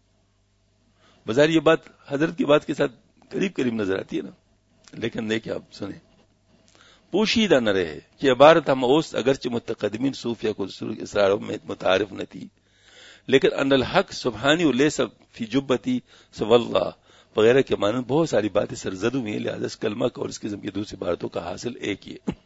بظاہر یہ بات حضرت کی بات کے ساتھ قریب قریب نظر آتی ہے نا، لیکن دیکھیں آپ سنیں. پوشیدہ نہ رہے کہ عبارت ہم اوست اگرچہ متقدمین صوفیہ کو اسراروں میں متعارف نہ تھی، لیکن ان الحق سبحانی و لیس فی جبتی سو اللہ وغیرہ کے معنی بہت ساری باتیں سرزدوں میں. لہذا اس کلمہ کا اور اس قسم کی دوسری باتوں کا حاصل ایک ہی ہے.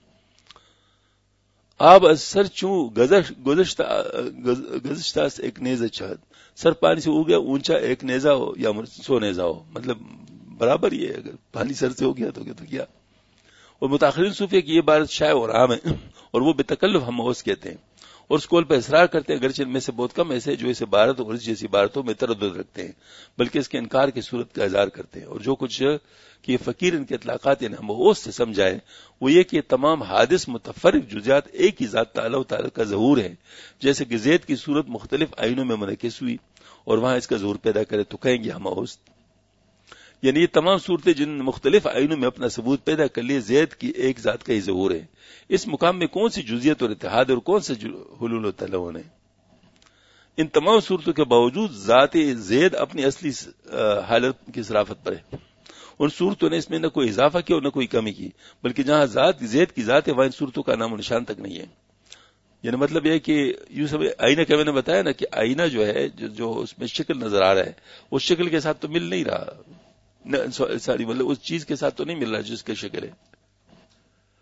آب از سر چوں گزشتہ گزشتہ ایک نیزہ چہد، سر پانی سے اڑ گیا اونچا ایک نیزہ ہو یا سو نیزہ ہو، مطلب برابر یہ ہے. اگر پانی سر سے ہو گیا تو کیا. اور متاخرین صوفیہ کی یہ بات شائع اور عام ہے، اور وہ بے تکلف ہم اوست کہتے ہیں، اور اس قول پر اصرار کرتے ہیں، اگرچہ ان میں سے بہت کم ایسے جو اس عبارت اور اس جیسی عبارتوں میں تردد رکھتے ہیں، بلکہ اس کے انکار کی صورت کا اظہار کرتے ہیں. اور جو کچھ کہ فقیر ان کے اطلاقات یعنی ہم اوست سے سمجھائے وہ یہ کہ تمام حادث متفرق جزیات ایک ہی ذات تعالیٰ و تعالیٰ کا ظہور ہے. جیسے کہ زید کی صورت مختلف آئینوں میں منعکس ہوئی اور وہاں اس کا ظہور پیدا کرے تو کہیں گے ہم اوست. یعنی یہ تمام صورتیں جن مختلف آئینوں میں اپنا ثبوت پیدا کر لیے زید کی ایک ذات کا ہی ظہور ہے. اس مقام میں کون سی جزیت اور اتحاد اور کون سے حلول و تلون ہے؟ ان تمام صورتوں کے باوجود ذات زید اپنی اصلی حالت کی صرافت پر ہے. ان صورتوں نے اس میں نہ کوئی اضافہ کیا اور نہ کوئی کمی کی، بلکہ جہاں ذات زید کی ذات ہے وہاں ان صورتوں کا نام و نشان تک نہیں ہے. یعنی مطلب یہ کہ یوں سب آئینہ کا میں نے بتایا نا کہ آئینہ جو ہے جو, جو اس میں شکل نظر آ رہا ہے اس شکل کے ساتھ تو مل نہیں رہا، ساری مطلب اس چیز کے ساتھ تو نہیں مل رہا جس کی شکل ہے.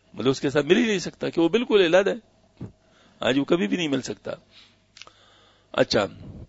مطلب اس کے ساتھ مل ہی نہیں سکتا کہ وہ بالکل علیحدہ ہے، آج وہ کبھی بھی نہیں مل سکتا. اچھا،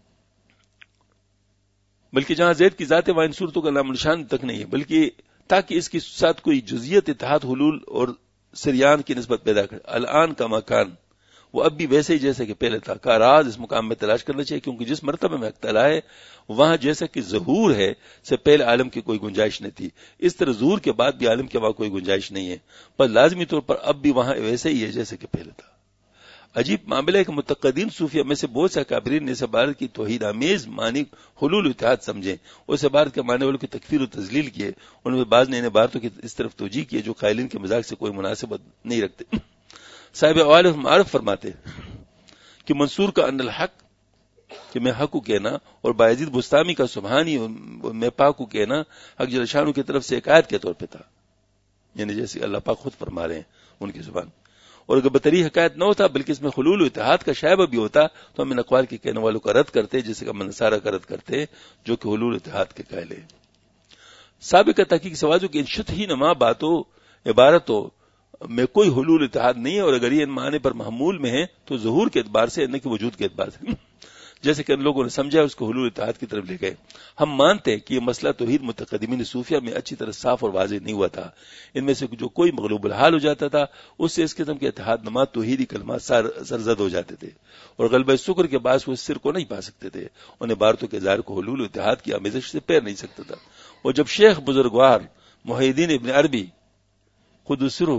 بلکہ جہاں زید کی ذات ہے وہاں ان صورتوں کا نام نشان تک نہیں ہے، بلکہ تاکہ اس کے ساتھ کوئی جزئیت اتحاد حلول اور سریان کی نسبت پیدا کرے. الان کا مکان، وہ اب بھی ویسے ہی جیسے کہ پہلے تھا. کا راز اس مقام میں تلاش کرنا چاہیے، کیونکہ جس مرتبہ میں اختلا ہے وہاں جیسا کہ ظہور ہے سے پہلے عالم کی کوئی گنجائش نہیں تھی، اس طرح ظہور کے بعد بھی عالم کے وہاں کوئی گنجائش نہیں ہے، پر لازمی طور پر اب بھی وہاں ویسے ہی ہے جیسے کہ پہلے تھا. عجیب معاملہ ہے کہ متقدین صوفیہ میں سے بہت سے اکابرین نے اس عبارت کی توحید آمیز معنی حلول اتحاد سمجھے، اس عبارت کے معنی والوں کی تکفیر و تذلیل کیے. ان میں بعض نے ان عبارتوں کی اس طرف توجیہ کی جو قائلین کے مزاج سے کوئی مناسبت نہیں رکھتے. صاحب اوالف معرف فرماتے کہ منصور کا ان الحق کہ میں حق کو کہنا اور بایزید بستامی کا سبحانی میں پاک کو کہنا حق جل شانہ کی طرف سے ایک آیت کے طور پہ تھا، یعنی جیسے اللہ پاک خود فرما رہے ہیں ان کی زبان. اور اگر بطری حکایت نہ ہوتا بلکہ اس میں خلول و اتحاد کا شائبہ بھی ہوتا تو ہم ان اقوال کے کہنے والوں کا رد کرتے، جیسے کہ منصارہ کا رد کرتے جو کہ حلول اتحاد کے قائل ہیں. سابقہ تحقیق سوازوں کی ان شتہی نما باتوں عبارتوں میں کوئی حلول اتحاد نہیں ہے، اور اگر یہ ان معنی پر محمول میں ہے تو ظہور کے اعتبار سے نہ کہ وجود کے اعتبار سے، جیسے کہ ان لوگوں نے سمجھا اس کو حلول اتحاد کی طرف لے گئے. ہم مانتے ہیں کہ یہ مسئلہ توحید متقدمین صوفیہ میں اچھی طرح صاف اور واضح نہیں ہوا تھا. ان میں سے جو کوئی مغلوب الحال ہو جاتا تھا اس سے اس قسم کے اتحاد نما توحیدی کلمات سرزد ہو جاتے تھے، اور غلبہ شکر کے باعث وہ اس سر کو نہیں پا سکتے تھے. انہیں عبارتوں کے ظاہر کو حلول اتحاد کی آمیزش سے پیر نہیں سکتا تھا. اور جب شیخ بزرگوار محی الدین ابن عربی خودسرو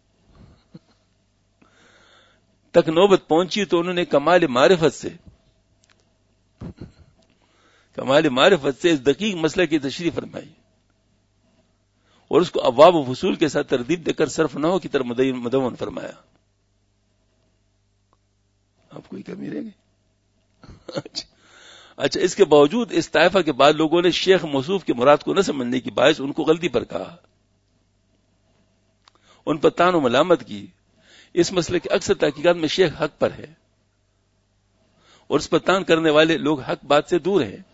تک نوبت پہنچی تو انہوں نے کمال معرفت سے کمال معرفت سے اس دقیق مسئلہ کی تشریح فرمائی اور اس کو ابواب و فصول کے ساتھ ترتیب دے کر صرف نحو کی طرف مدون فرمایا. آپ کوئی کمی رہ گئی؟ اچھا، اس کے باوجود اس طائفہ کے بعد لوگوں نے شیخ موصوف کے مراد کو نہ سمجھنے کی باعث ان کو غلطی پر کہا، ان پر تان و ملامت کی. اس مسئلے کے اکثر تحقیقات میں شیخ حق پر ہے اور اس پر تان کرنے والے لوگ حق بات سے دور ہیں.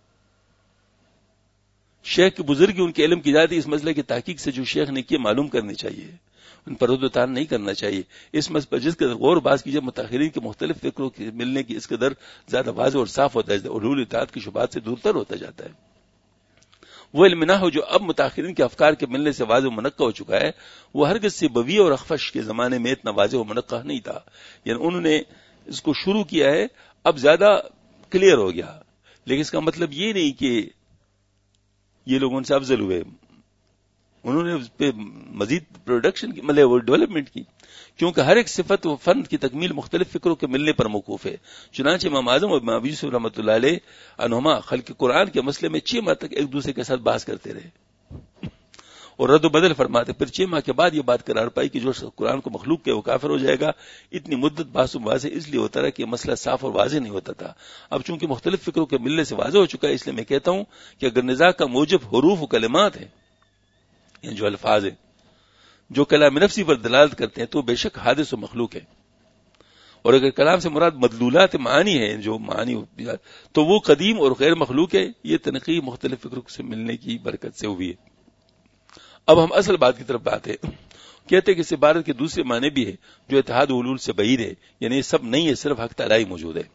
شیخ کی بزرگی ان کے علم کی ذاتی اس مسئلے کی تحقیق سے جو شیخ نے کیے معلوم کرنی چاہیے، ان پر رد و تان نہیں کرنا چاہیے. اس مسئلے پر جس قدر غور باز کیجیے متاخرین کے مختلف فکروں کے ملنے کی اس قدر زیادہ واضح اور صاف ہوتا ہے، حلول اتحاد کی شبہات سے دور تر ہوتا جاتا ہے. وہ علم نہ ہو جو اب متاخرین کے افکار کے ملنے سے واضح و منقع ہو چکا ہے، وہ ہرگز سے بوی اور اخفش کے زمانے میں اتنا واضح و منقع نہیں تھا. یعنی انہوں نے اس کو شروع کیا ہے، اب زیادہ کلیئر ہو گیا، لیکن اس کا مطلب یہ نہیں کہ یہ لوگ ان سے افضل ہوئے. انہوں نے اس پہ مزید پروڈکشن کی مطلب وہ ڈیولپمنٹ کی، کیونکہ ہر ایک صفت و فن کی تکمیل مختلف فکروں کے ملنے پر موقوف ہے. چنانچہ امام اعظم اور امام ابو یوسف رحمۃ اللہ علیہ عنہما خلق قرآن کے مسئلے میں چھ ماہ تک ایک دوسرے کے ساتھ بحث کرتے رہے اور رد و بدل فرماتے. پھر چھ ماہ کے بعد یہ بات قرار پائی کہ جو قرآن کو مخلوق کے وہ کافر ہو جائے گا. اتنی مدت بحث و واضح اس لیے ہوتا رہا کہ یہ مسئلہ صاف اور واضح نہیں ہوتا تھا. اب چونکہ مختلف فکروں کے ملنے سے واضح ہو چکا ہے، اس لیے میں کہتا ہوں کہ اگر نزاع کا موجب حروف و کلمات ہیں، یعنی جو الفاظ ہیں جو کلام نفسی پر دلالت کرتے ہیں، تو بے شک حادث و مخلوق ہے. اور اگر کلام سے مراد مدلولات معانی ہے، جو معانی تو وہ قدیم اور غیر مخلوق ہے. یہ تنقیح مختلف فکروں سے ملنے کی برکت سے ہوئی ہے. اب ہم اصل بات کی طرف آتے ہیں. کہتے ہیں کہ اس عبارت کے دوسرے معنی بھی ہے جو اتحاد و حلول سے بعید ہے، یعنی یہ سب نہیں ہے، صرف حق تعالی موجود ہے.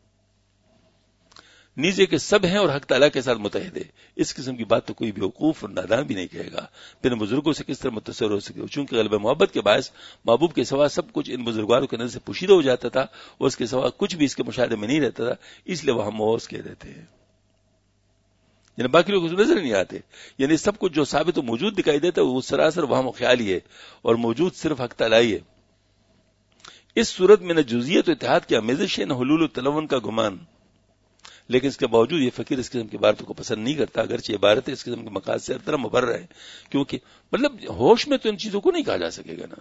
نیزے کے سب ہیں اور حق تعالیٰ کے ساتھ متحد ہے. اس قسم کی بات تو کوئی بھی وقوف اور نادان بھی نہیں کہے گا. پھر ان بزرگوں سے کس طرح متصور ہو سکے؟ چونکہ غلبہ محبت کے باعث محبوب کے سوا سب کچھ ان بزرگواروں کے نظر سے پوشیدہ ہو جاتا تھا اور اس کے سوا کچھ بھی اس کے مشاہدے میں نہیں رہتا تھا، اس لیے وہ ہم موس کہہ دیتے ہیں، یعنی باقی لوگ نظر نہیں آتے. یعنی سب کچھ جو ثابت و موجود دکھائی دیتا ہے وہ سراسر وہم و خیال ہی ہے، اور موجود صرف حق تعالیٰ ہی ہے. اس صورت میں نہ جزئیت و اتحاد کی آمیزش ہے، نہ حلول و تلون کا گمان. لیکن اس کے باوجود یہ فقیر اس قسم کی عبارتوں کو پسند نہیں کرتا، اگرچہ عبارتیں اس قسم کے مقاصد سے ہر طرح مبرر ہیں، کیونکہ مطلب ہوش میں تو ان چیزوں کو نہیں کہا جا سکے گا نا،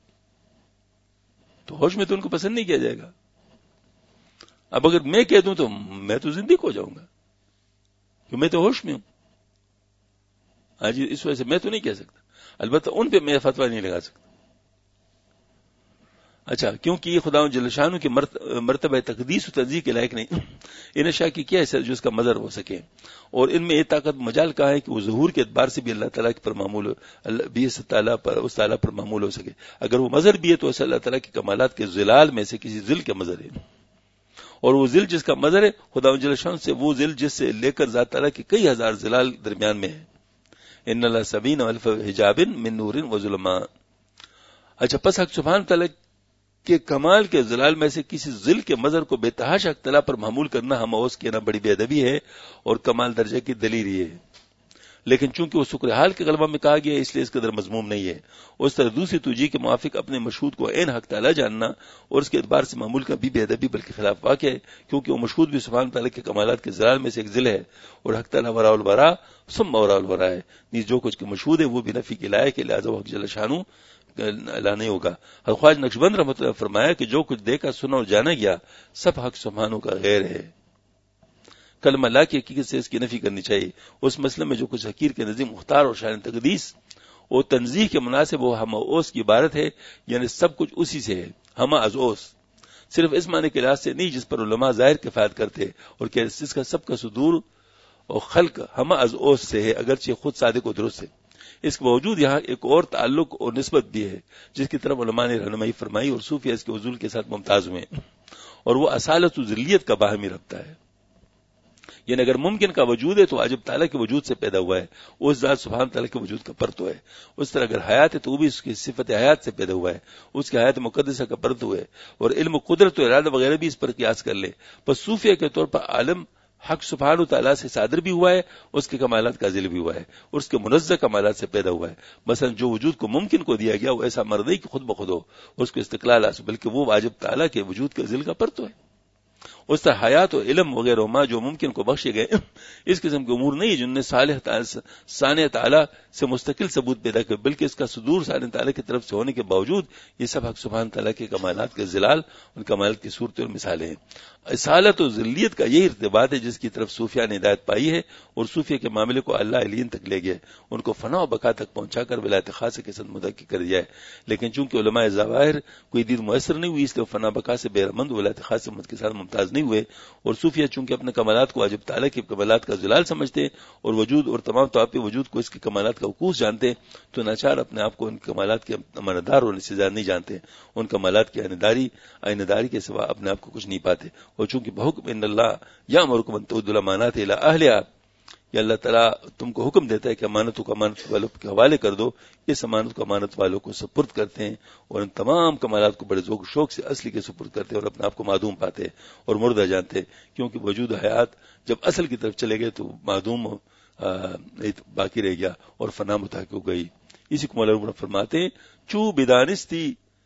تو ہوش میں تو ان کو پسند نہیں کیا جائے گا. اب اگر میں کہہ دوں تو میں تو زندگی ہو جاؤں گا، کیوں میں تو ہوش میں ہوں. آج اس وجہ سے میں تو نہیں کہہ سکتا، البتہ ان پہ میں فتویٰ نہیں لگا سکتا. اچھا، کیونکہ یہ خدا جل شانہ کے مرتبہ تقدیس و تنزیہ کے لائق نہیں، ان اشیاء کی کیا حیثیت جو اس کا مظہر ہو سکے، اور ان میں یہ طاقت مجال کہاں ہے کہ وہ ظہور کے اعتبار سے بھی اللہ تعالیٰ پر معمول بھی اس تعالیٰ پر اس تعالیٰ پر معمول ہو سکے. اگر وہ مظہر بھی ہے تو اسے اللہ تعالیٰ کے کمالات کے ظلال میں سے کسی ذل کے مظہر ہے، اور وہ ذل جس کا مظہر ہے خدا جل شانہ سے وہ ذل جس سے لے کر ذات تعالیٰ کے کئی ہزار ظلال درمیان میں ہے. ان اللہ سبین الف حجاب من نور و ظلماء. اچھا، پس حق سبحانہ تعالیٰ کے کمال کے ظلال میں سے کسی ذل کے مظہر کو بے تحاشا حق تعالیٰ پر محمول کرنا ہم اوس کے نہ بڑی بے ادبی ہے اور کمال درجے کی دلیری ہے. لیکن چونکہ وہ شکر حال کے غلبہ میں کہا گیا ہے اس لیے اس قدر مضموم نہیں ہے. اس طرح دوسری توجیہ کے موافق اپنے مشہود کو عین حق تعالیٰ جاننا اور اس کے اعتبار سے معمول کا بھی بے ادبی بلکہ خلاف واقع ہے، کیونکہ وہ مشہود بھی سبحانہ تعالیٰ کے کمالات کے ظلال میں سے ایک ذل ہے، اور حق تعالیٰ وراء الورا ثم وراء الورا ہے. نیز جو کچھ کے مشہود ہے وہ بھی نفی کے لائق ہے، لہذا وہ حق جل شانہ لا نہیں ہوگا. خواجہ نقشبند رحمۃ اللہ فرمایا کہ جو کچھ دیکھا سنا اور جانا گیا سب حق سبحانہ کا غیر ہے. کلمہ لا کی حقیقت سے اس کی نفی کرنی چاہیے. اس مسئلے میں جو کچھ حقیر کے نظیم مختار اور شان تقدیس اور تنزیہ کے مناسب وہ ہم اوس کی عبارت ہے، یعنی سب کچھ اسی سے ہے. ہم از اوس صرف اس معنی کے لحاظ سے نہیں جس پر علماء ظاہر کفایت کرتے اور کہ اس کا سب کا صدور اور خلق ہم از اوس سے ہے، اگرچہ خود صادق و درست ہے. اس کے باوجود یہاں ایک اور تعلق اور نسبت بھی ہے جس کی طرف علماء نے رہنمائی فرمائی اور صوفیہ اس کے حضور کے ساتھ ممتاز ہوئے، اور وہ اصالت و ذلیت کا باہمی رابطہ ہے. یعنی اگر ممکن کا وجود ہے تو واجب تعالیٰ کے وجود سے پیدا ہوا ہے، اس ذات سبحان تعالیٰ کے وجود کا پرتو ہے. اس طرح اگر حیات ہے تو وہ بھی اس کی صفت حیات سے پیدا ہوا ہے، اس کی حیات مقدسہ کا پرتو ہے، اور علم و قدرت و ارادہ وغیرہ بھی اس پر قیاس کر لے. بس صوفیہ کے طور پر عالم حق سبحانہ تعالیٰ سے صادر بھی ہوا ہے، اس کے کمالات کا ذل بھی ہوا ہے، اور اس کے منزہ کمالات سے پیدا ہوا ہے. مثلا جو وجود کو ممکن کو دیا گیا وہ ایسا مرد نہیں کہ خود بخود ہو اس کو استقلال حاصل، بلکہ وہ واجب تعالیٰ کے وجود کے ذل کا پرتو ہے. اس طرح حیات و علم وغیرہ ما جو ممکن کو بخشے گئے اس قسم کے امور نہیں جن نے صالح ثانیہ تعالیٰ سے مستقل ثبوت پیدا کر، بلکہ اس کا صدور ثانیہ تعالیٰ کی طرف سے ہونے کے باوجود یہ سب حق سبحانہ تعالیٰ کے کمالات کے ظلال ان کمالات کی صورتیں اور مثالیں ہیں. اصالت و ذلیت کا یہی ارتباط ہے جس کی طرف صوفیہ نے ہدایت پائی ہے، اور صوفیہ کے معاملے کو اللہ علین تک لے گئے، ان کو فنا و بقا تک پہنچا کر ولایت خاصہ کے ساتھ مدعی کر دیا ہے. لیکن چونکہ علماء ظواہر کوئی دید میسر نہیں ہوئی اس لیے فنا بقا سے بہرمند ولایت خاصہ مد کے ساتھ ممتاز نہیں ہوئے. اور صوفیہ چونکہ اپنے کمالات کو واجب تعالیٰ کے کمالات کا ظلال سمجھتے اور وجود اور تمام طواف وجود کو اس کے کمالات کا وقوف جانتے، تو ناچار اپنے آپ کو ان کمالات کے امانتدار ہونے سے زیادہ نہیں جانتے. ان کمالات کی آئینداری آئینداری کے سوا اپنے آپ کو کچھ نہیں پاتے. اور چونکہ بحکم ان اللہ یامرکم ان تؤدوا الامانات الی اہلها، یا اللہ تعالیٰ تم کو حکم دیتا ہے کہ امانتوں کو امانت والوں کے حوالے کر دو. اس امانت کو امانت والوں کو سپرد کرتے ہیں اور ان تمام کمالات کو بڑے ذوق شوق سے اصلی کے سپرد کرتے ہیں اور اپنے آپ کو معدوم پاتے اور مردہ جانتے، کیونکہ وجود حیات جب اصل کی طرف چلے گئے تو معدوم باقی رہ گیا اور فنا متحقق ہو گئی. اسی کو مولانا فرماتے ہیں چو بدانستی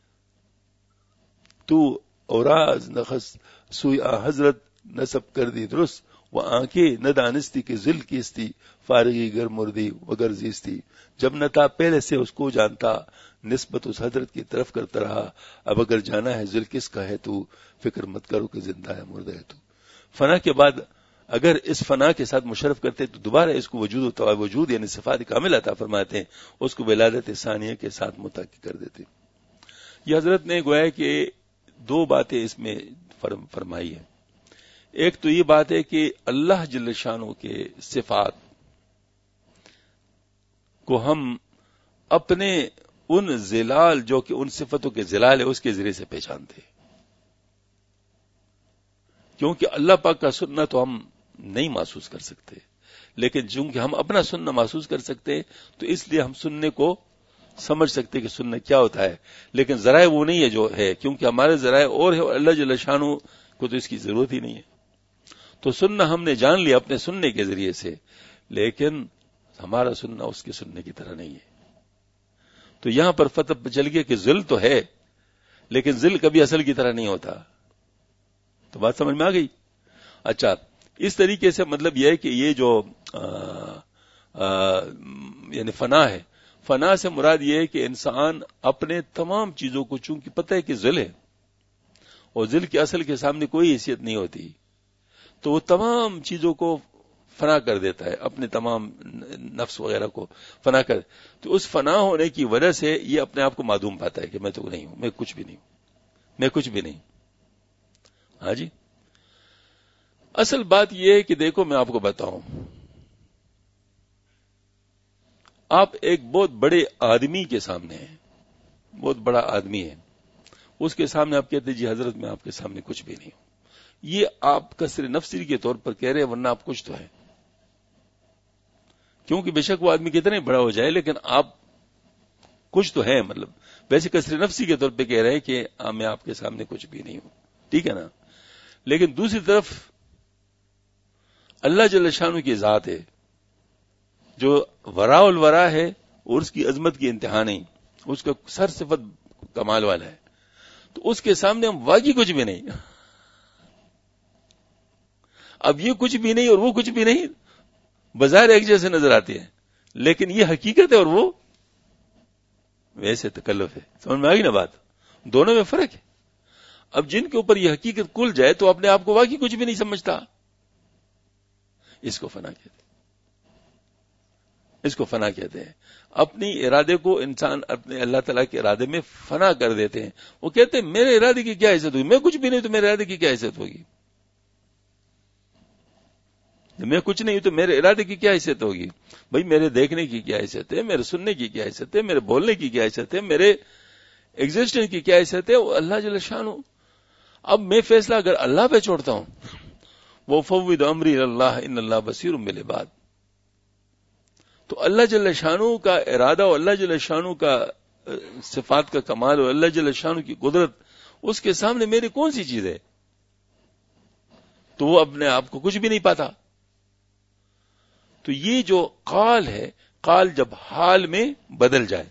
تو اوراز نخس سوئی آ حضرت نصب کر دی درست، وہ آنکھیں نہ دانستی کے ذل کیستی فارغی گر مردی وگر زیستی. جب نہ تھا پہلے سے اس کو جانتا نسبت اس حضرت کی طرف کرتا رہا، اب اگر جانا ہے ذل کس کا ہے تو فکر مت کرو کہ زندہ ہے مردہ ہے تو. فنا کے بعد اگر اس فنا کے ساتھ مشرف کرتے تو دوبارہ اس کو وجود و طوال وجود یعنی صفات کامل عطا فرماتے ہیں، اس کو ولادت ثانیہ کے ساتھ متحقق کر دیتے. یہ حضرت نے گویا کہ دو باتیں اس میں فرمائی ہیں. ایک تو یہ بات ہے کہ اللہ جل شانہ کے صفات کو ہم اپنے ان ظلال جو کہ ان صفتوں کے ظلال ہے اس کے ذریعے سے پہچانتے ہیں، کیونکہ اللہ پاک کا سننا تو ہم نہیں محسوس کر سکتے، لیکن چونکہ ہم اپنا سننا محسوس کر سکتے تو اس لیے ہم سننے کو سمجھ سکتے کہ سننا کیا ہوتا ہے. لیکن ذرائع وہ نہیں ہے جو ہے، کیونکہ ہمارے ذرائع اور ہے اور اللہ جل شانہ کو تو اس کی ضرورت ہی نہیں ہے. تو سننا ہم نے جان لیا اپنے سننے کے ذریعے سے، لیکن ہمارا سننا اس کے سننے کی طرح نہیں ہے. تو یہاں پر فتح چل گیا کہ ذل تو ہے لیکن ذل کبھی اصل کی طرح نہیں ہوتا. تو بات سمجھ میں آ گئی؟ اچھا، اس طریقے سے مطلب یہ ہے کہ یہ جو آ, آ, یعنی فنا ہے، فنا سے مراد یہ ہے کہ انسان اپنے تمام چیزوں کو چونکہ پتہ ہے کہ ذل ہے اور ذل کی اصل کے سامنے کوئی حیثیت نہیں ہوتی، تو وہ تمام چیزوں کو فنا کر دیتا ہے، اپنے تمام نفس وغیرہ کو فنا کر. تو اس فنا ہونے کی وجہ سے یہ اپنے آپ کو معدوم پاتا ہے کہ میں تو نہیں ہوں، میں کچھ بھی نہیں ہوں. میں کچھ بھی نہیں. ہاں جی. اصل بات یہ ہے کہ دیکھو میں آپ کو بتاؤں، آپ ایک بہت بڑے آدمی کے سامنے ہیں، بہت بڑا آدمی ہے، اس کے سامنے آپ کہتے ہیں جی حضرت میں آپ کے سامنے کچھ بھی نہیں ہوں. یہ آپ کثر نفسی کے طور پر کہہ رہے ہیں، ورنہ آپ کچھ تو ہے. کیونکہ بے شک وہ آدمی کتنے بڑا ہو جائے لیکن آپ کچھ تو ہے. مطلب ویسے کثر نفسی کے طور پہ کہہ رہے ہیں کہ میں آپ کے سامنے کچھ بھی نہیں ہوں، ٹھیک ہے نا. لیکن دوسری طرف اللہ جل شانہ کی ذات ہے جو وراء الورا ہے اور اس کی عظمت کی انتہا نہیں، اس کا سر صفت کمال والا ہے، تو اس کے سامنے ہم واقعی کچھ بھی نہیں. اب یہ کچھ بھی نہیں اور وہ کچھ بھی نہیں بظاہر ایک جیسے نظر آتے ہیں، لیکن یہ حقیقت ہے اور وہ ویسے تکلف ہے. سمجھ میں آ گئی نا بات؟ دونوں میں فرق ہے. اب جن کے اوپر یہ حقیقت کھل جائے تو اپنے آپ کو واقعی کچھ بھی نہیں سمجھتا، اس کو فنا کہتے ہیں. اس کو فنا کہتے ہیں. اپنی ارادے کو انسان اپنے اللہ تعالیٰ کے ارادے میں فنا کر دیتے ہیں. وہ کہتے ہیں میرے ارادے کی کیا حیثیت ہوگی، میں کچھ بھی نہیں تو میرے ارادے کی کیا حیثیت ہوگی، میں کچھ نہیں تو میرے ارادے کی کیا حیثیت ہوگی. بھائی میرے دیکھنے کی کیا حیثیت ہے، میرے سننے کی کیا حیثیت ہے، میرے بولنے کی کیا حیثیت ہے، میرے ایگزسٹنس کی کیا حیثیت ہے، وہ اللہ جل شانہ. اب میں فیصلہ اگر اللہ پہ چھوڑتا ہوں، وہ فوض امری اللہ ان اللہ بصیر بالعباد، تو اللہ جل شانہ کا ارادہ اور اللہ جل شانہ کا صفات کا کمال اور اللہ جل شانہ کی قدرت، اس کے سامنے میری کون سی چیز ہے؟ تو وہ اپنے آپ کو کچھ بھی نہیں پاتا. تو یہ جو قال ہے، قال جب حال میں بدل جائے،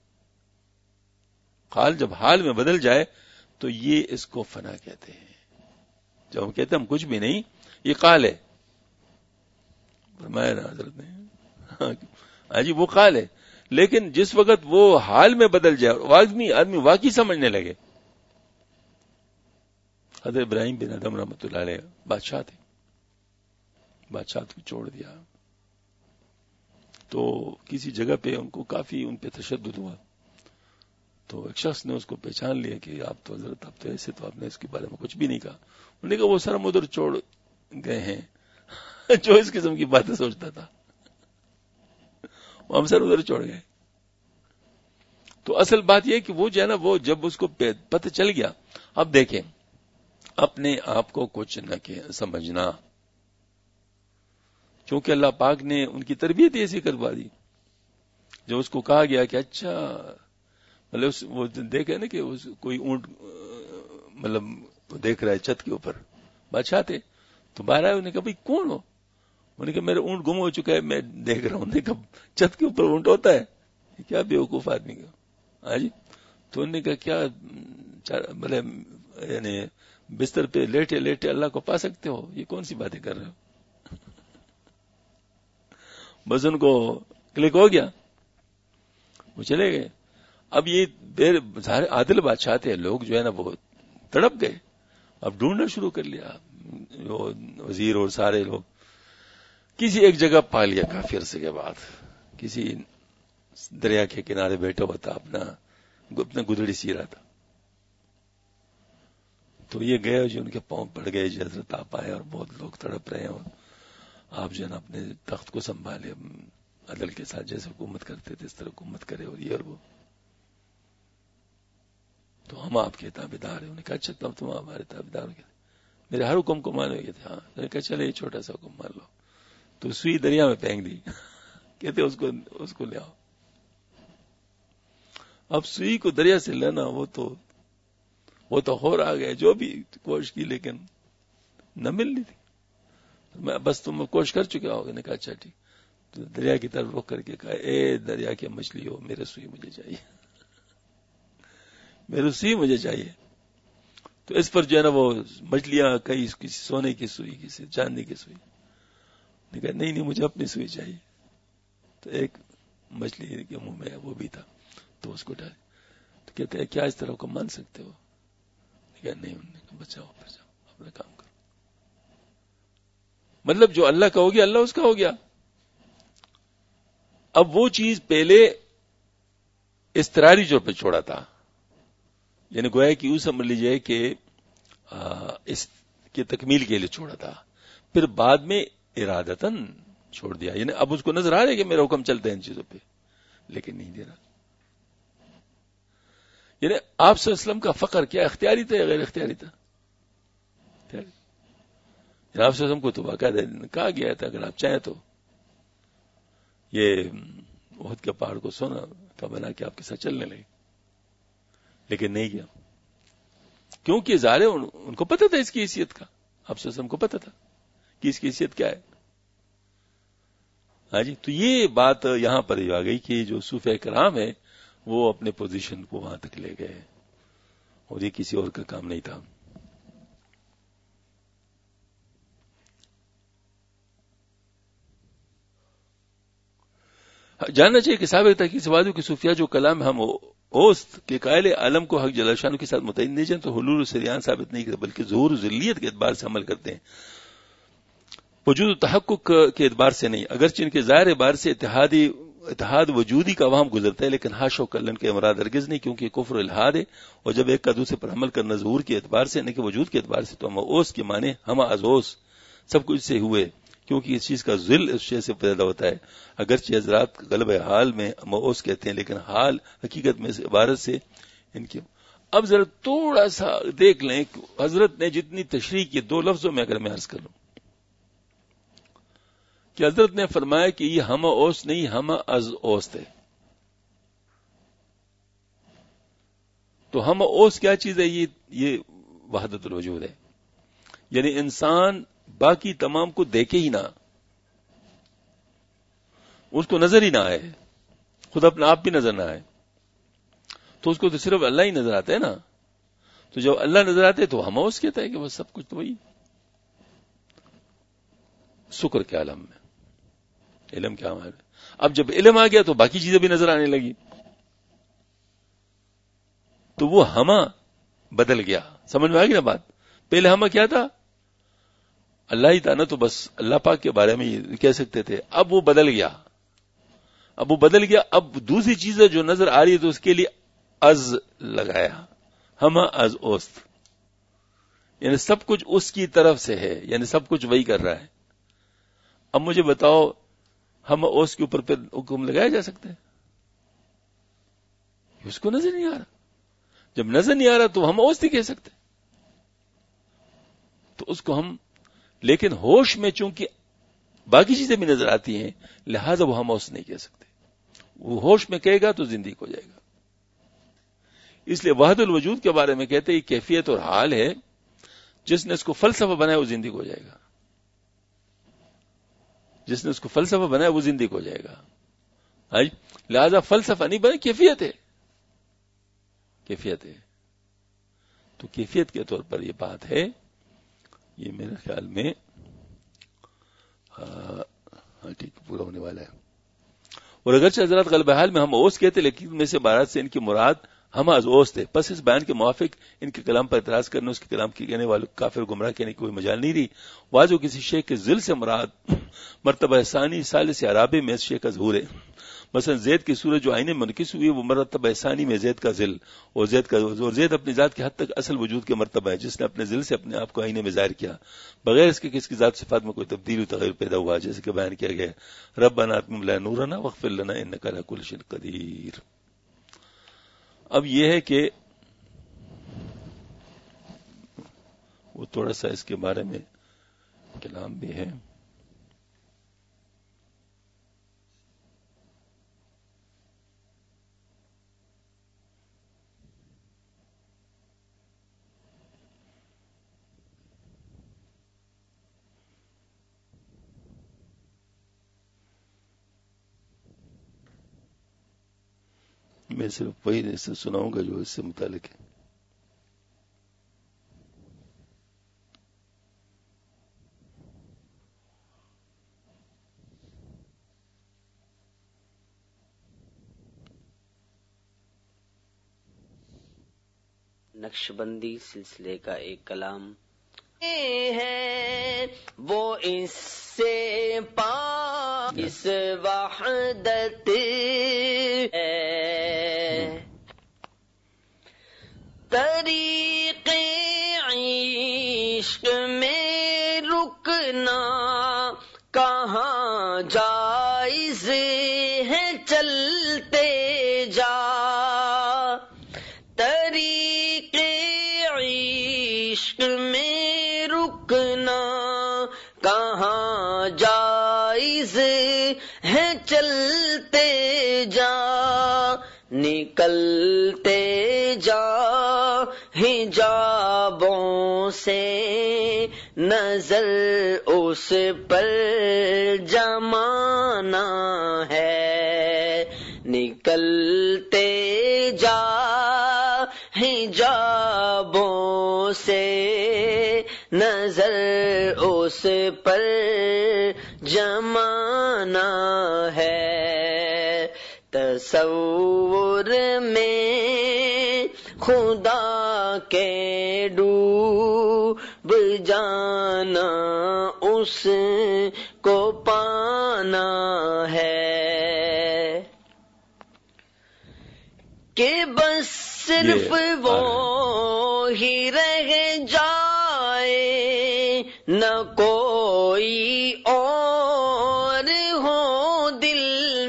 قال جب حال میں بدل جائے تو یہ اس کو فنا کہتے ہیں. جب ہم کہتے ہیں ہم کچھ بھی نہیں، یہ قال ہے. فرمایا نا حضرت نے، ہاں جی وہ قال ہے. لیکن جس وقت وہ حال میں بدل جائے اور آدمی آدمی واقعی سمجھنے لگے. حضرت ابراہیم بن ادم رحمۃ اللہ علیہ بادشاہ تھے، بادشاہ کو چھوڑ دیا تو کسی جگہ پہ ان کو کافی ان پہ تشدد ہوا. تو ایک شخص نے اس کو پہچان لیا کہ آپ تو حضرت آپ تو ایسے، تو آپ نے اس کے بارے میں کچھ بھی نہیں کہا. انہوں نے کہا وہ سر ہم ادھر چھوڑ گئے ہیں جو اس قسم کی باتیں سوچتا تھا، ہم سر ادھر چھوڑ گئے. تو اصل بات یہ کہ وہ جو ہے نا، وہ جب اس کو پتہ چل گیا. اب دیکھیں، اپنے آپ کو کچھ نہ سمجھنا، کیونکہ اللہ پاک نے ان کی تربیت ایسی کروا دی. جو اس کو کہا گیا کہ اچھا مطلب وہ دیکھے نا کہ کوئی اونٹ مطلب وہ دیکھ رہا ہے چھت کے اوپر، بادشاہ تھے تو باہر آئے. انہوں نے کہا بھائی کون ہو؟ انہوں نے کہا میرا اونٹ گم ہو چکا ہے، میں دیکھ رہا ہوں. انہوں نے کہا چھت کے اوپر اونٹ ہوتا ہے؟ کیا بیوقوف آدمی کا. ہاں جی. تو انہوں نے کہا کیا مطلب یعنی بستر پہ لیٹے لیٹے اللہ کو پا سکتے ہو؟ یہ کون سی باتیں کر رہے ہو؟ بس ان کو کلک ہو گیا، وہ چلے گئے. اب یہ دیر عادل بادشاہ تھے، لوگ جو ہے نا وہ تڑپ گئے. اب ڈھونڈنا شروع کر لیا وزیر اور سارے لوگ. کسی ایک جگہ پا لیا کافی عرصے کے بعد، کسی دریا کے کنارے بیٹھا ہوا تھا، اپنا اپنا گدڑی سی رہا تھا. تو یہ گئے جو ان کے پاؤں پڑ گئے، جی حضرت آپ آئے اور بہت لوگ تڑپ رہے ہیں اور آپ جو ہے نا اپنے تخت کو سنبھالے، عدل کے ساتھ جیسے حکومت کرتے تھے اس طرح حکومت کرے اور یہ اور وہ. تو ہم آپ کے تابعدار ہیں. انہوں نے کہا اچھا تب تم ہمارے تابعدار ہو گئے، میرے ہر حکم کو مانو گے تھے. ہاں. میں نے کہا چلے یہ چھوٹا سا حکم مان لو. تو سوئی دریا میں پھینک دی. کہتے اس کو اس کو لے آؤ. اب سوئی کو دریا سے لینا وہ تو وہ تو ہو رہا گیا، جو بھی کوشش کی لیکن نہ مل رہی تھی. میں بس تم کوشش کر چکے ہوگے. نے کہا اچھا ٹھیک. تو دریا کی طرف رخ کر کے کہا اے دریا کی مچھلی ہو، میرے سوئی مجھے چاہیے، میرے سوئی مجھے چاہیے. تو اس پر جو ہے نا وہ مچھلیاں کئی کسی سونے کی سوئی، کسی چاندی کی سوئی. نے کہا نہیں نہیں مجھے اپنی سوئی چاہیے. تو ایک مچھلی کے منہ میں وہ بھی تھا تو اس کو ڈال. تو کہتے ہیں کیا اس طرح کو مان سکتے ہو؟ کہ نہیں. انہوں نے کہا بچاؤ پھر جاؤ اپنا کام کرو. مطلب جو اللہ کا ہو گیا اللہ اس کا ہو گیا. اب وہ چیز پہلے استراری طور پہ چھوڑا تھا، یعنی گویا کہ یوں سمجھ لیجئے کہ اس کی تکمیل کے لیے چھوڑا تھا، پھر بعد میں ارادتاً چھوڑ دیا. یعنی اب اس کو نظر آ رہا ہے کہ میرا حکم چلتا ہے ان چیزوں پہ، لیکن نہیں دے رہا. یعنی آپ صلی اللہ علیہ وسلم کا فقر کیا اختیاری تھا یا غیر اختیاری تھا؟ اختیاری. یعنی آپ صلی اللہ علیہ وسلم کو تو باقاعدہ کہا گیا تھا اگر آپ چاہیں تو یہ احد کے پہاڑ کو سونا کا بنا کے آپ کے ساتھ چلنے لگے، لیکن نہیں گیا. کیونکہ ظاہر ان کو پتہ تھا اس کی حیثیت کا، آپ صلی اللہ علیہ وسلم کو پتہ تھا کہ اس کی حیثیت کیا ہے. ہاں جی، تو یہ بات یہاں پر آ گئی کہ جو صوفیہ کرام ہے وہ اپنے پوزیشن کو وہاں تک لے گئے اور یہ کسی اور کا کام نہیں تھا. جاننا چاہیے کہ سابق تحقیق سے واضح کہ صوفیہ جو کلام ہم اوست کے قائل عالم کو حق جل شانہ کے ساتھ متعین نہیں جانتے، تو حلول و سریان ثابت نہیں کرتے بلکہ ظہور و ذلیت کے اعتبار سے عمل کرتے ہیں، وجود و تحقق کے اعتبار سے نہیں. اگرچہ ان کے ظاہر اعتبار سے اتحادی اتحاد وجودی کا وہم گزرتا ہے، لیکن حاشا و کلن کے مراد ہرگز نہیں، کیونکہ کفر الحاد ہے. اور جب ایک کا دوسرے پر عمل کرنا ظہور کے اعتبار سے نہیں کہ وجود کے اعتبار سے، تو ہم اوس کے معنی ہم ازوس سب کچھ سے ہوئے، کیونکہ اس چیز کا ذل اس شے سے پیدا ہوتا ہے. اگرچہ حضرات غلبہ حال میں موس کہتے ہیں، لیکن حال حقیقت میں اس عبارت سے ان کی. اب ذرا تھوڑا سا دیکھ لیں حضرت نے جتنی تشریح کی، دو لفظوں میں اگر میں عرض کر لوں کہ حضرت نے فرمایا کہ یہ ہم اوس نہیں، ہم از اوست ہے. تو ہم اوس کیا چیز ہے؟ یہ یہ وحدت الوجود ہے. یعنی انسان باقی تمام کو دیکھے ہی نہ، اس کو نظر ہی نہ آئے، خود اپنا آپ بھی نظر نہ آئے، تو اس کو تو صرف اللہ ہی نظر آتا ہے نا. تو جب اللہ نظر آتے تو ہم اوس کہتا ہے کہ وہ سب کچھ تو وہی. شکر کے عالم میں علم کیا ہے. اب جب علم آ گیا تو باقی چیزیں بھی نظر آنے لگی، تو وہ ہما بدل گیا. سمجھ میں آ گئی نا بات؟ پہلے ہما کیا تھا؟ اللہ ہی تھا نا، تو بس اللہ پاک کے بارے میں یہ کہہ سکتے تھے. اب وہ بدل گیا، اب وہ بدل گیا اب دوسری چیزیں جو نظر آ رہی ہے تو اس کے لیے از لگایا، ہما از اوست. یعنی سب کچھ اس کی طرف سے ہے، یعنی سب کچھ وہی کر رہا ہے. اب مجھے بتاؤ ہم اوس کے اوپر پہ حکم لگایا جا سکتا ہے؟ اس کو نظر نہیں آ رہا. جب نظر نہیں آ رہا تو ہم اوس نہیں کہہ سکتے. تو اس کو ہم، لیکن ہوش میں چونکہ باقی چیزیں بھی نظر آتی ہیں لہذا وہ ہم اوس نہیں کہہ سکتے. وہ ہوش میں کہے گا تو زندگی ہو جائے گا. اس لیے وحد الوجود کے بارے میں کہتے ہیں کیفیت اور حال ہے، جس نے اس کو فلسفہ بنایا وہ زندگی ہو جائے گا. جس نے اس کو فلسفہ بنایا وہ زندگی ہو جائے گا. لہذا فلسفہ نہیں بنا، کیفیت ہے، کیفیت ہے. تو کیفیت کے طور پر یہ بات ہے. یہ میرے خیال میں ہاں ٹھیک پورا ہونے والا ہے. اور اگرچہ حضرات غلبہ حال میں ہم اوس کہتے، لیکن میں سے عبارات سے ان کی مراد ہم از اوس تھے. پس اس بیان کے موافق ان کے کلام پر اعتراض کرنے، اس کے کلام کی کہنے والوں کافر گمراہ کہنے کی کوئی مجال نہیں رہی. واضح کسی شے کے ذل سے مراد مرتبہ ثانی ثالث عرابے میں اس شے کا ظہور ہے. مثلا زید کی صورت جو آئینے منعکس ہوئی ہے وہ مرتبہ ثانی میں زید کا ذل اور زید کا اور زید اپنی ذات کی حد تک اصل وجود کے مرتبہ ہے، جس نے اپنے ذل سے اپنے آپ کو آئینے میں ظاہر کیا بغیر اس کے کہ اس کی ذات صفات میں کوئی تبدیلی و تغیر پیدا ہوا، جیسے کہ بیان کیا گیا ربنا اتمم لنا نورنا واغفر لنا انک علی کل شیء قدیر. اب یہ ہے کہ وہ تھوڑا سا اس کے بارے میں کلام بھی ہے. میں صرف وہی اس سے سناؤں گا جو اس سے متعلق ہے. نقشبندی سلسلے کا ایک کلام ہے وہ اس سے پاک اس وحدت ہے طریق عشق میں رکنا کہاں جائز ہے چلتے جا، طریق عشق میں رکنا کہاں جائز ہے چلتے جا، نکلتے جا حجابوں سے نظر اس پر جمانا ہے، نکلتے جا حجابوں سے نظر اس پر جمانا ہے، تصور میں خدا کے ڈوب جانا اس کو پانا ہے، کہ بس صرف وہ ہی رہ جائے نہ کوئی اور ہو دل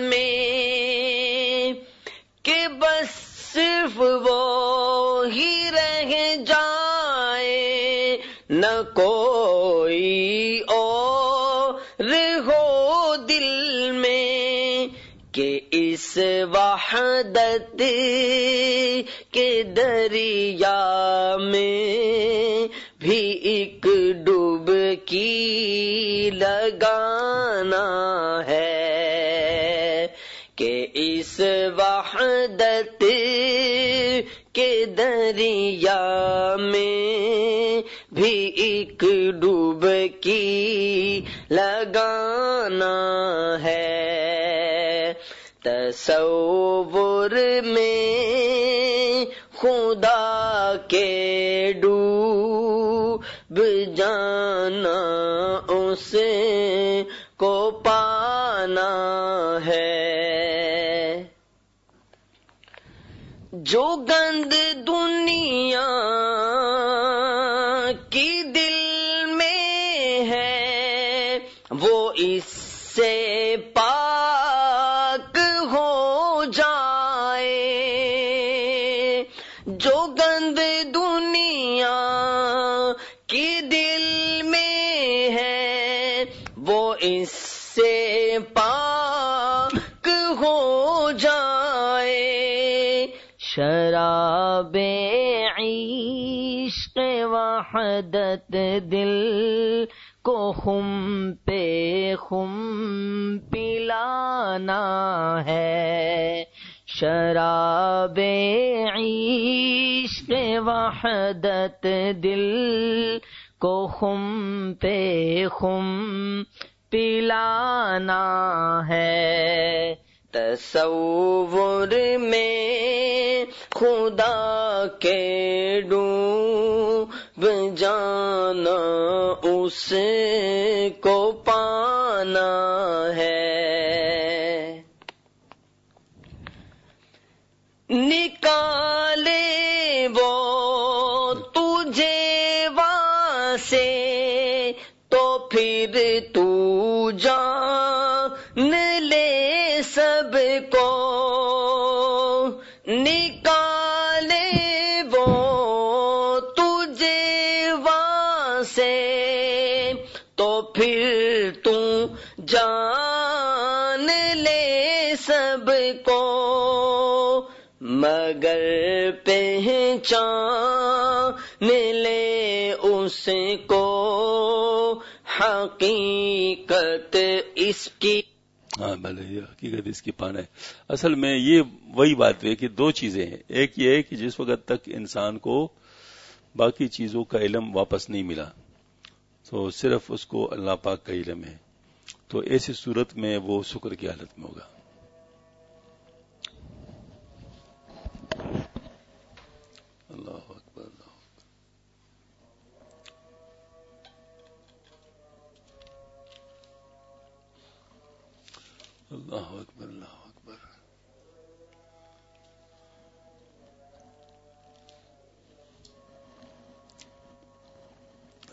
میں، کہ بس صرف وہ ہی رہ جائے نہ کوئی اور ہو دل میں، کہ اس وحدت کے دریا میں بھی ایک ڈبکی لگانا ہے، کہ اس وحدت کے دریا میں بھی ایک ڈبکی لگانا ہے، تصور میں خدا کے ڈوب جانا اس کو پانا ہے، جو گند دنیا کی دل میں ہے وہ اس سے پاک ہو جائے، جو گند دنیا کی دل میں ہے وہ اس سے پاک ہو جائے، شراب عشق وحدت دل کو خم پہ خم پلانا ہے، شراب عشق وحدت دل کو خم پہ خم پلانا ہے، تصور میں خدا کے ڈوب جانا اس کو پانا ہے، نکالے وہ تجھے وہاں سے تو پھر تو جان لے سب کو، نکالے وہ تجھے وہاں سے تو پھر تو جان لے سب کو، مگر پہچان لے اس کو حقیقت اس کی، ہاں بھلے یہ حقیقت اس کی پانا ہے۔ اصل میں یہ وہی بات ہے کہ دو چیزیں ہیں، ایک یہ ہے کہ جس وقت تک انسان کو باقی چیزوں کا علم واپس نہیں ملا تو صرف اس کو اللہ پاک کا علم ہے، تو ایسی صورت میں وہ شکر کی حالت میں ہوگا۔ اللہ اکبر، اللہ اکبر، اللہ اکبر۔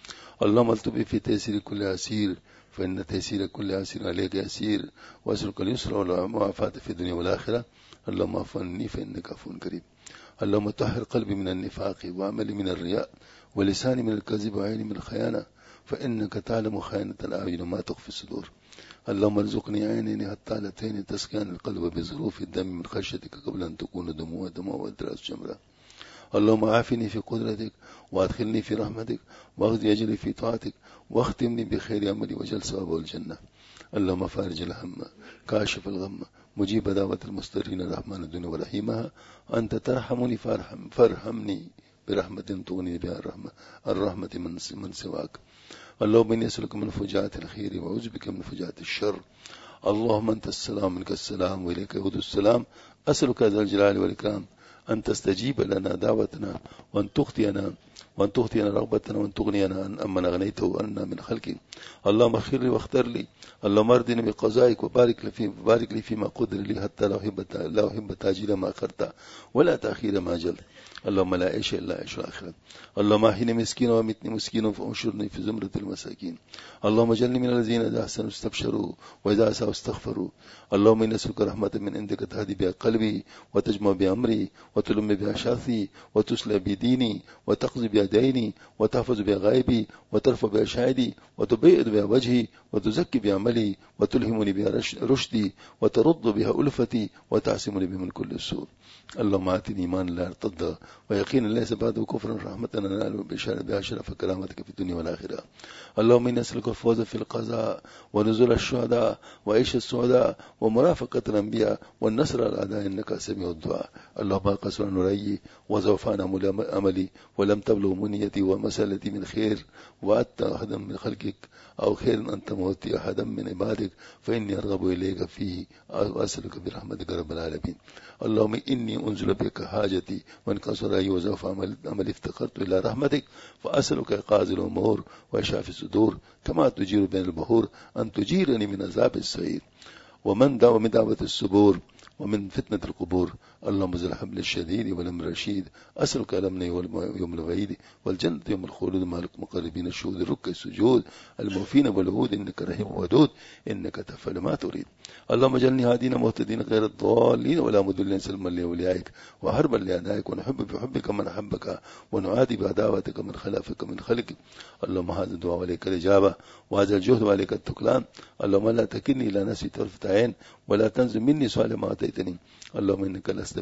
اللهم التب في تيسير كل عسير فإن تيسير كل عسير عليك يسير، وأسألك اليسر والمعافاة في الدنيا والآخرة. اللهم اعف عني فإنك عفو كريم. اللهم طهر قلبي من النفاق وعملي من الرياء ولساني من الكذب وعيني من الخيانة، فإنك تعلم خائنة الأعين وما تخفي الصدور. اللهم ارزقني عينين هتالتين تسكن القلب بظروف الدم من خشيتك قبل أن تكون دموع دموع والدراس جمرة. اللهم عافني في قدرتك وادخلني في رحمتك واغضي أجلي في طاعتك واختمني بخير عملي وجل ثواب الجنة. اللهم فارج الهم كاشف الغم مجيب دعوة المضطرين الرحمن الدنيا ورحيمها، أنت ترحمني فارحم فارحمني برحمة تغني بها الرحمة الرحمة من من سواك. اللهم إني أسألك من فجاءة الخير وأعوذ بك من فجاءة الشر. اللهم أنت السلام منك السلام وإليك يعود السلام. أسألك ذا الجلال والإكرام أن تستجيب لنا دعوتنا وأن تغطينا وأن تغطينا رغبتنا وأن تغنينا عن أمن أغنيته عنا من خلقك. اللهم اغفر لي واختر لي. اللهم ارضني بقضائك وبارك لي في بارك لي فيما قدر لي حتى لا أحب لا أحب تاجيل ما أخرت ولا تأخير ما جل. اللهم لا عيش إلا عيش الآخرة. اللهم أحيني مسكينا وأمتني مسكينا وانشرني في زمرة المساكين. اللهم اجعلني من الذين إذا أحسنوا استبشروا وإذا أساءوا استغفروا. اللهم إني أسألك رحمة من عندك تهدي بها قلبي وتجمع بأمري وتلم بها شاثي وتسلى بديني وتقضي بها ديني وتحفظ بها غائبي وترفع بها شاهدي وتبيض بها وجهي وتزكي بها عملي وتلهمني بها رشدي وترد بها ألفتي وتعصمني بها من كل سوء. اللهم آتني إيمان لا يرتد ويقين ليس بعده كفرا رحمة ننال بها شرف كرامتك في الدنيا والآخرة. اللهم إني أسألك الفوز في القضاء ونزول الشهداء وعيش السعداء ومرافقة الأنبياء والنصر على الأعداء إنك سميع الدعاء. اللهم قصر نري وزوفان أملي ولم تبلغ منيتي ومسألتي من خير وأنت أحدا من خلقك أو خير أنت موتي أحدا من عبادك فإني أرغب إليك فيه وأسألك برحمتك رب العالمين. اللهم إني أنزل بك حاجتي وإن قصر أي وزوف عمل افتقرت إلى رحمتك فأسألك قاضي الأمور وشافي الصدور كما تجير بين البحور أن تجيرني من عذاب السعير ومن دعوة من دعوة السبور ومن فتنة القبور. اللهم ذو الحبل الشديد والأمر الرشيد أسألك الأمن يوم الوعيد والجنة يوم الخلود مع المقربين الشهود الركع السجود الموفين والوعود إنك رحيم ودود إنك تفعل ما تريد. اللهم اجعلني هادين مهتدين غير الضالين ولا مضلين سلما لأوليائك وحربا لأعدائك ونحب بحبك من أحبك ونعادي بعداوتك من خلافك من خلقك. اللهم هذا الدعاء عليك الإجابة وهذا الجهد عليك التكلان. اللهم لا تكلني إلى نفسي طرفة عين ولا تنزل مني سؤال ما أتيتني. اللهم إنك لست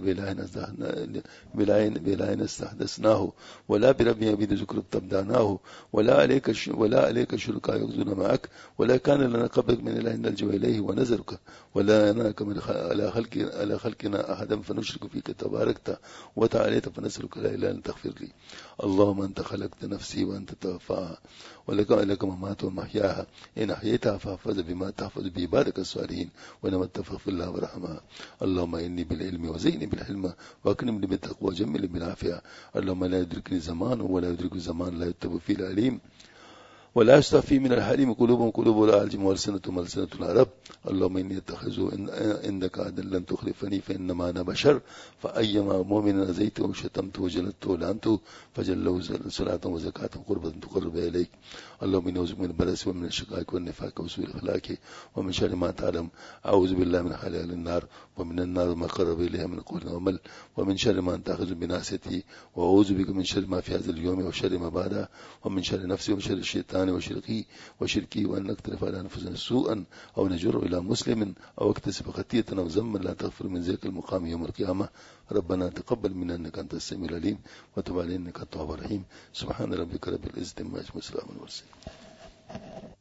بلاين استحدثناه ولا برب يبيد ذكر تبدعناه ولا عليك ولا عليك شركاء يغزون معك ولا كان لنا قبلك من إله نلجو إليه ونذرك ولا نراك من على خلق على خلقنا أحدا فنشرك فيك تباركت وتعاليت فنسألك لا إله أن تغفر لي. اللهم أنت خلقت نفسي وأنت توفاها ولك لك ممات ومحياها إن أحييتها فاحفظ بما تحفظ بعبادك الصالحين ونما فاغفر الله ورحمها. اللهم إني بالعلم وزيني بالحلم وأكرمني بالتقوى وجملني بالعافية. اللهم لا يدركني زمان ولا يدرك زمان لا يتب فيه العليم ولا يستفي من الحليم قلوبهم قلوب العالم والسنة ألسنة العرب. اللهم إني أتخذ عندك عهدا لن تخلفني فإنما أنا بشر فأيما مؤمن أذيته وشتمته وجلدته ولعنته فجل له صلاة وزكاة قربة تقرب إليك. اللهم إني أعوذ من البرس ومن الشقاق والنفاق وسوء الأخلاق ومن شر ما تعلم. أعوذ بالله من حلال النار ومن النار ما قرب إليها من قول وعمل ومن شر ما تأخذ بناستي وأعوذ بك من شر ما في هذا اليوم وشر ما بعده ومن شر نفسي وشر الشيطان وشركي وشركي وأن نقترف على أنفسنا سوءا أو نجر إلى مسلم أو اكتسب خطيئة أو ذنبا لا تغفر من ذلك المقام يوم القيامة. ربنا تقبل منا إنك أنت السميع العليم وتب علينا إنك أنت التواب الرحيم. سبحان ربك رب العزة عما يصفون وسلام على المرسلين.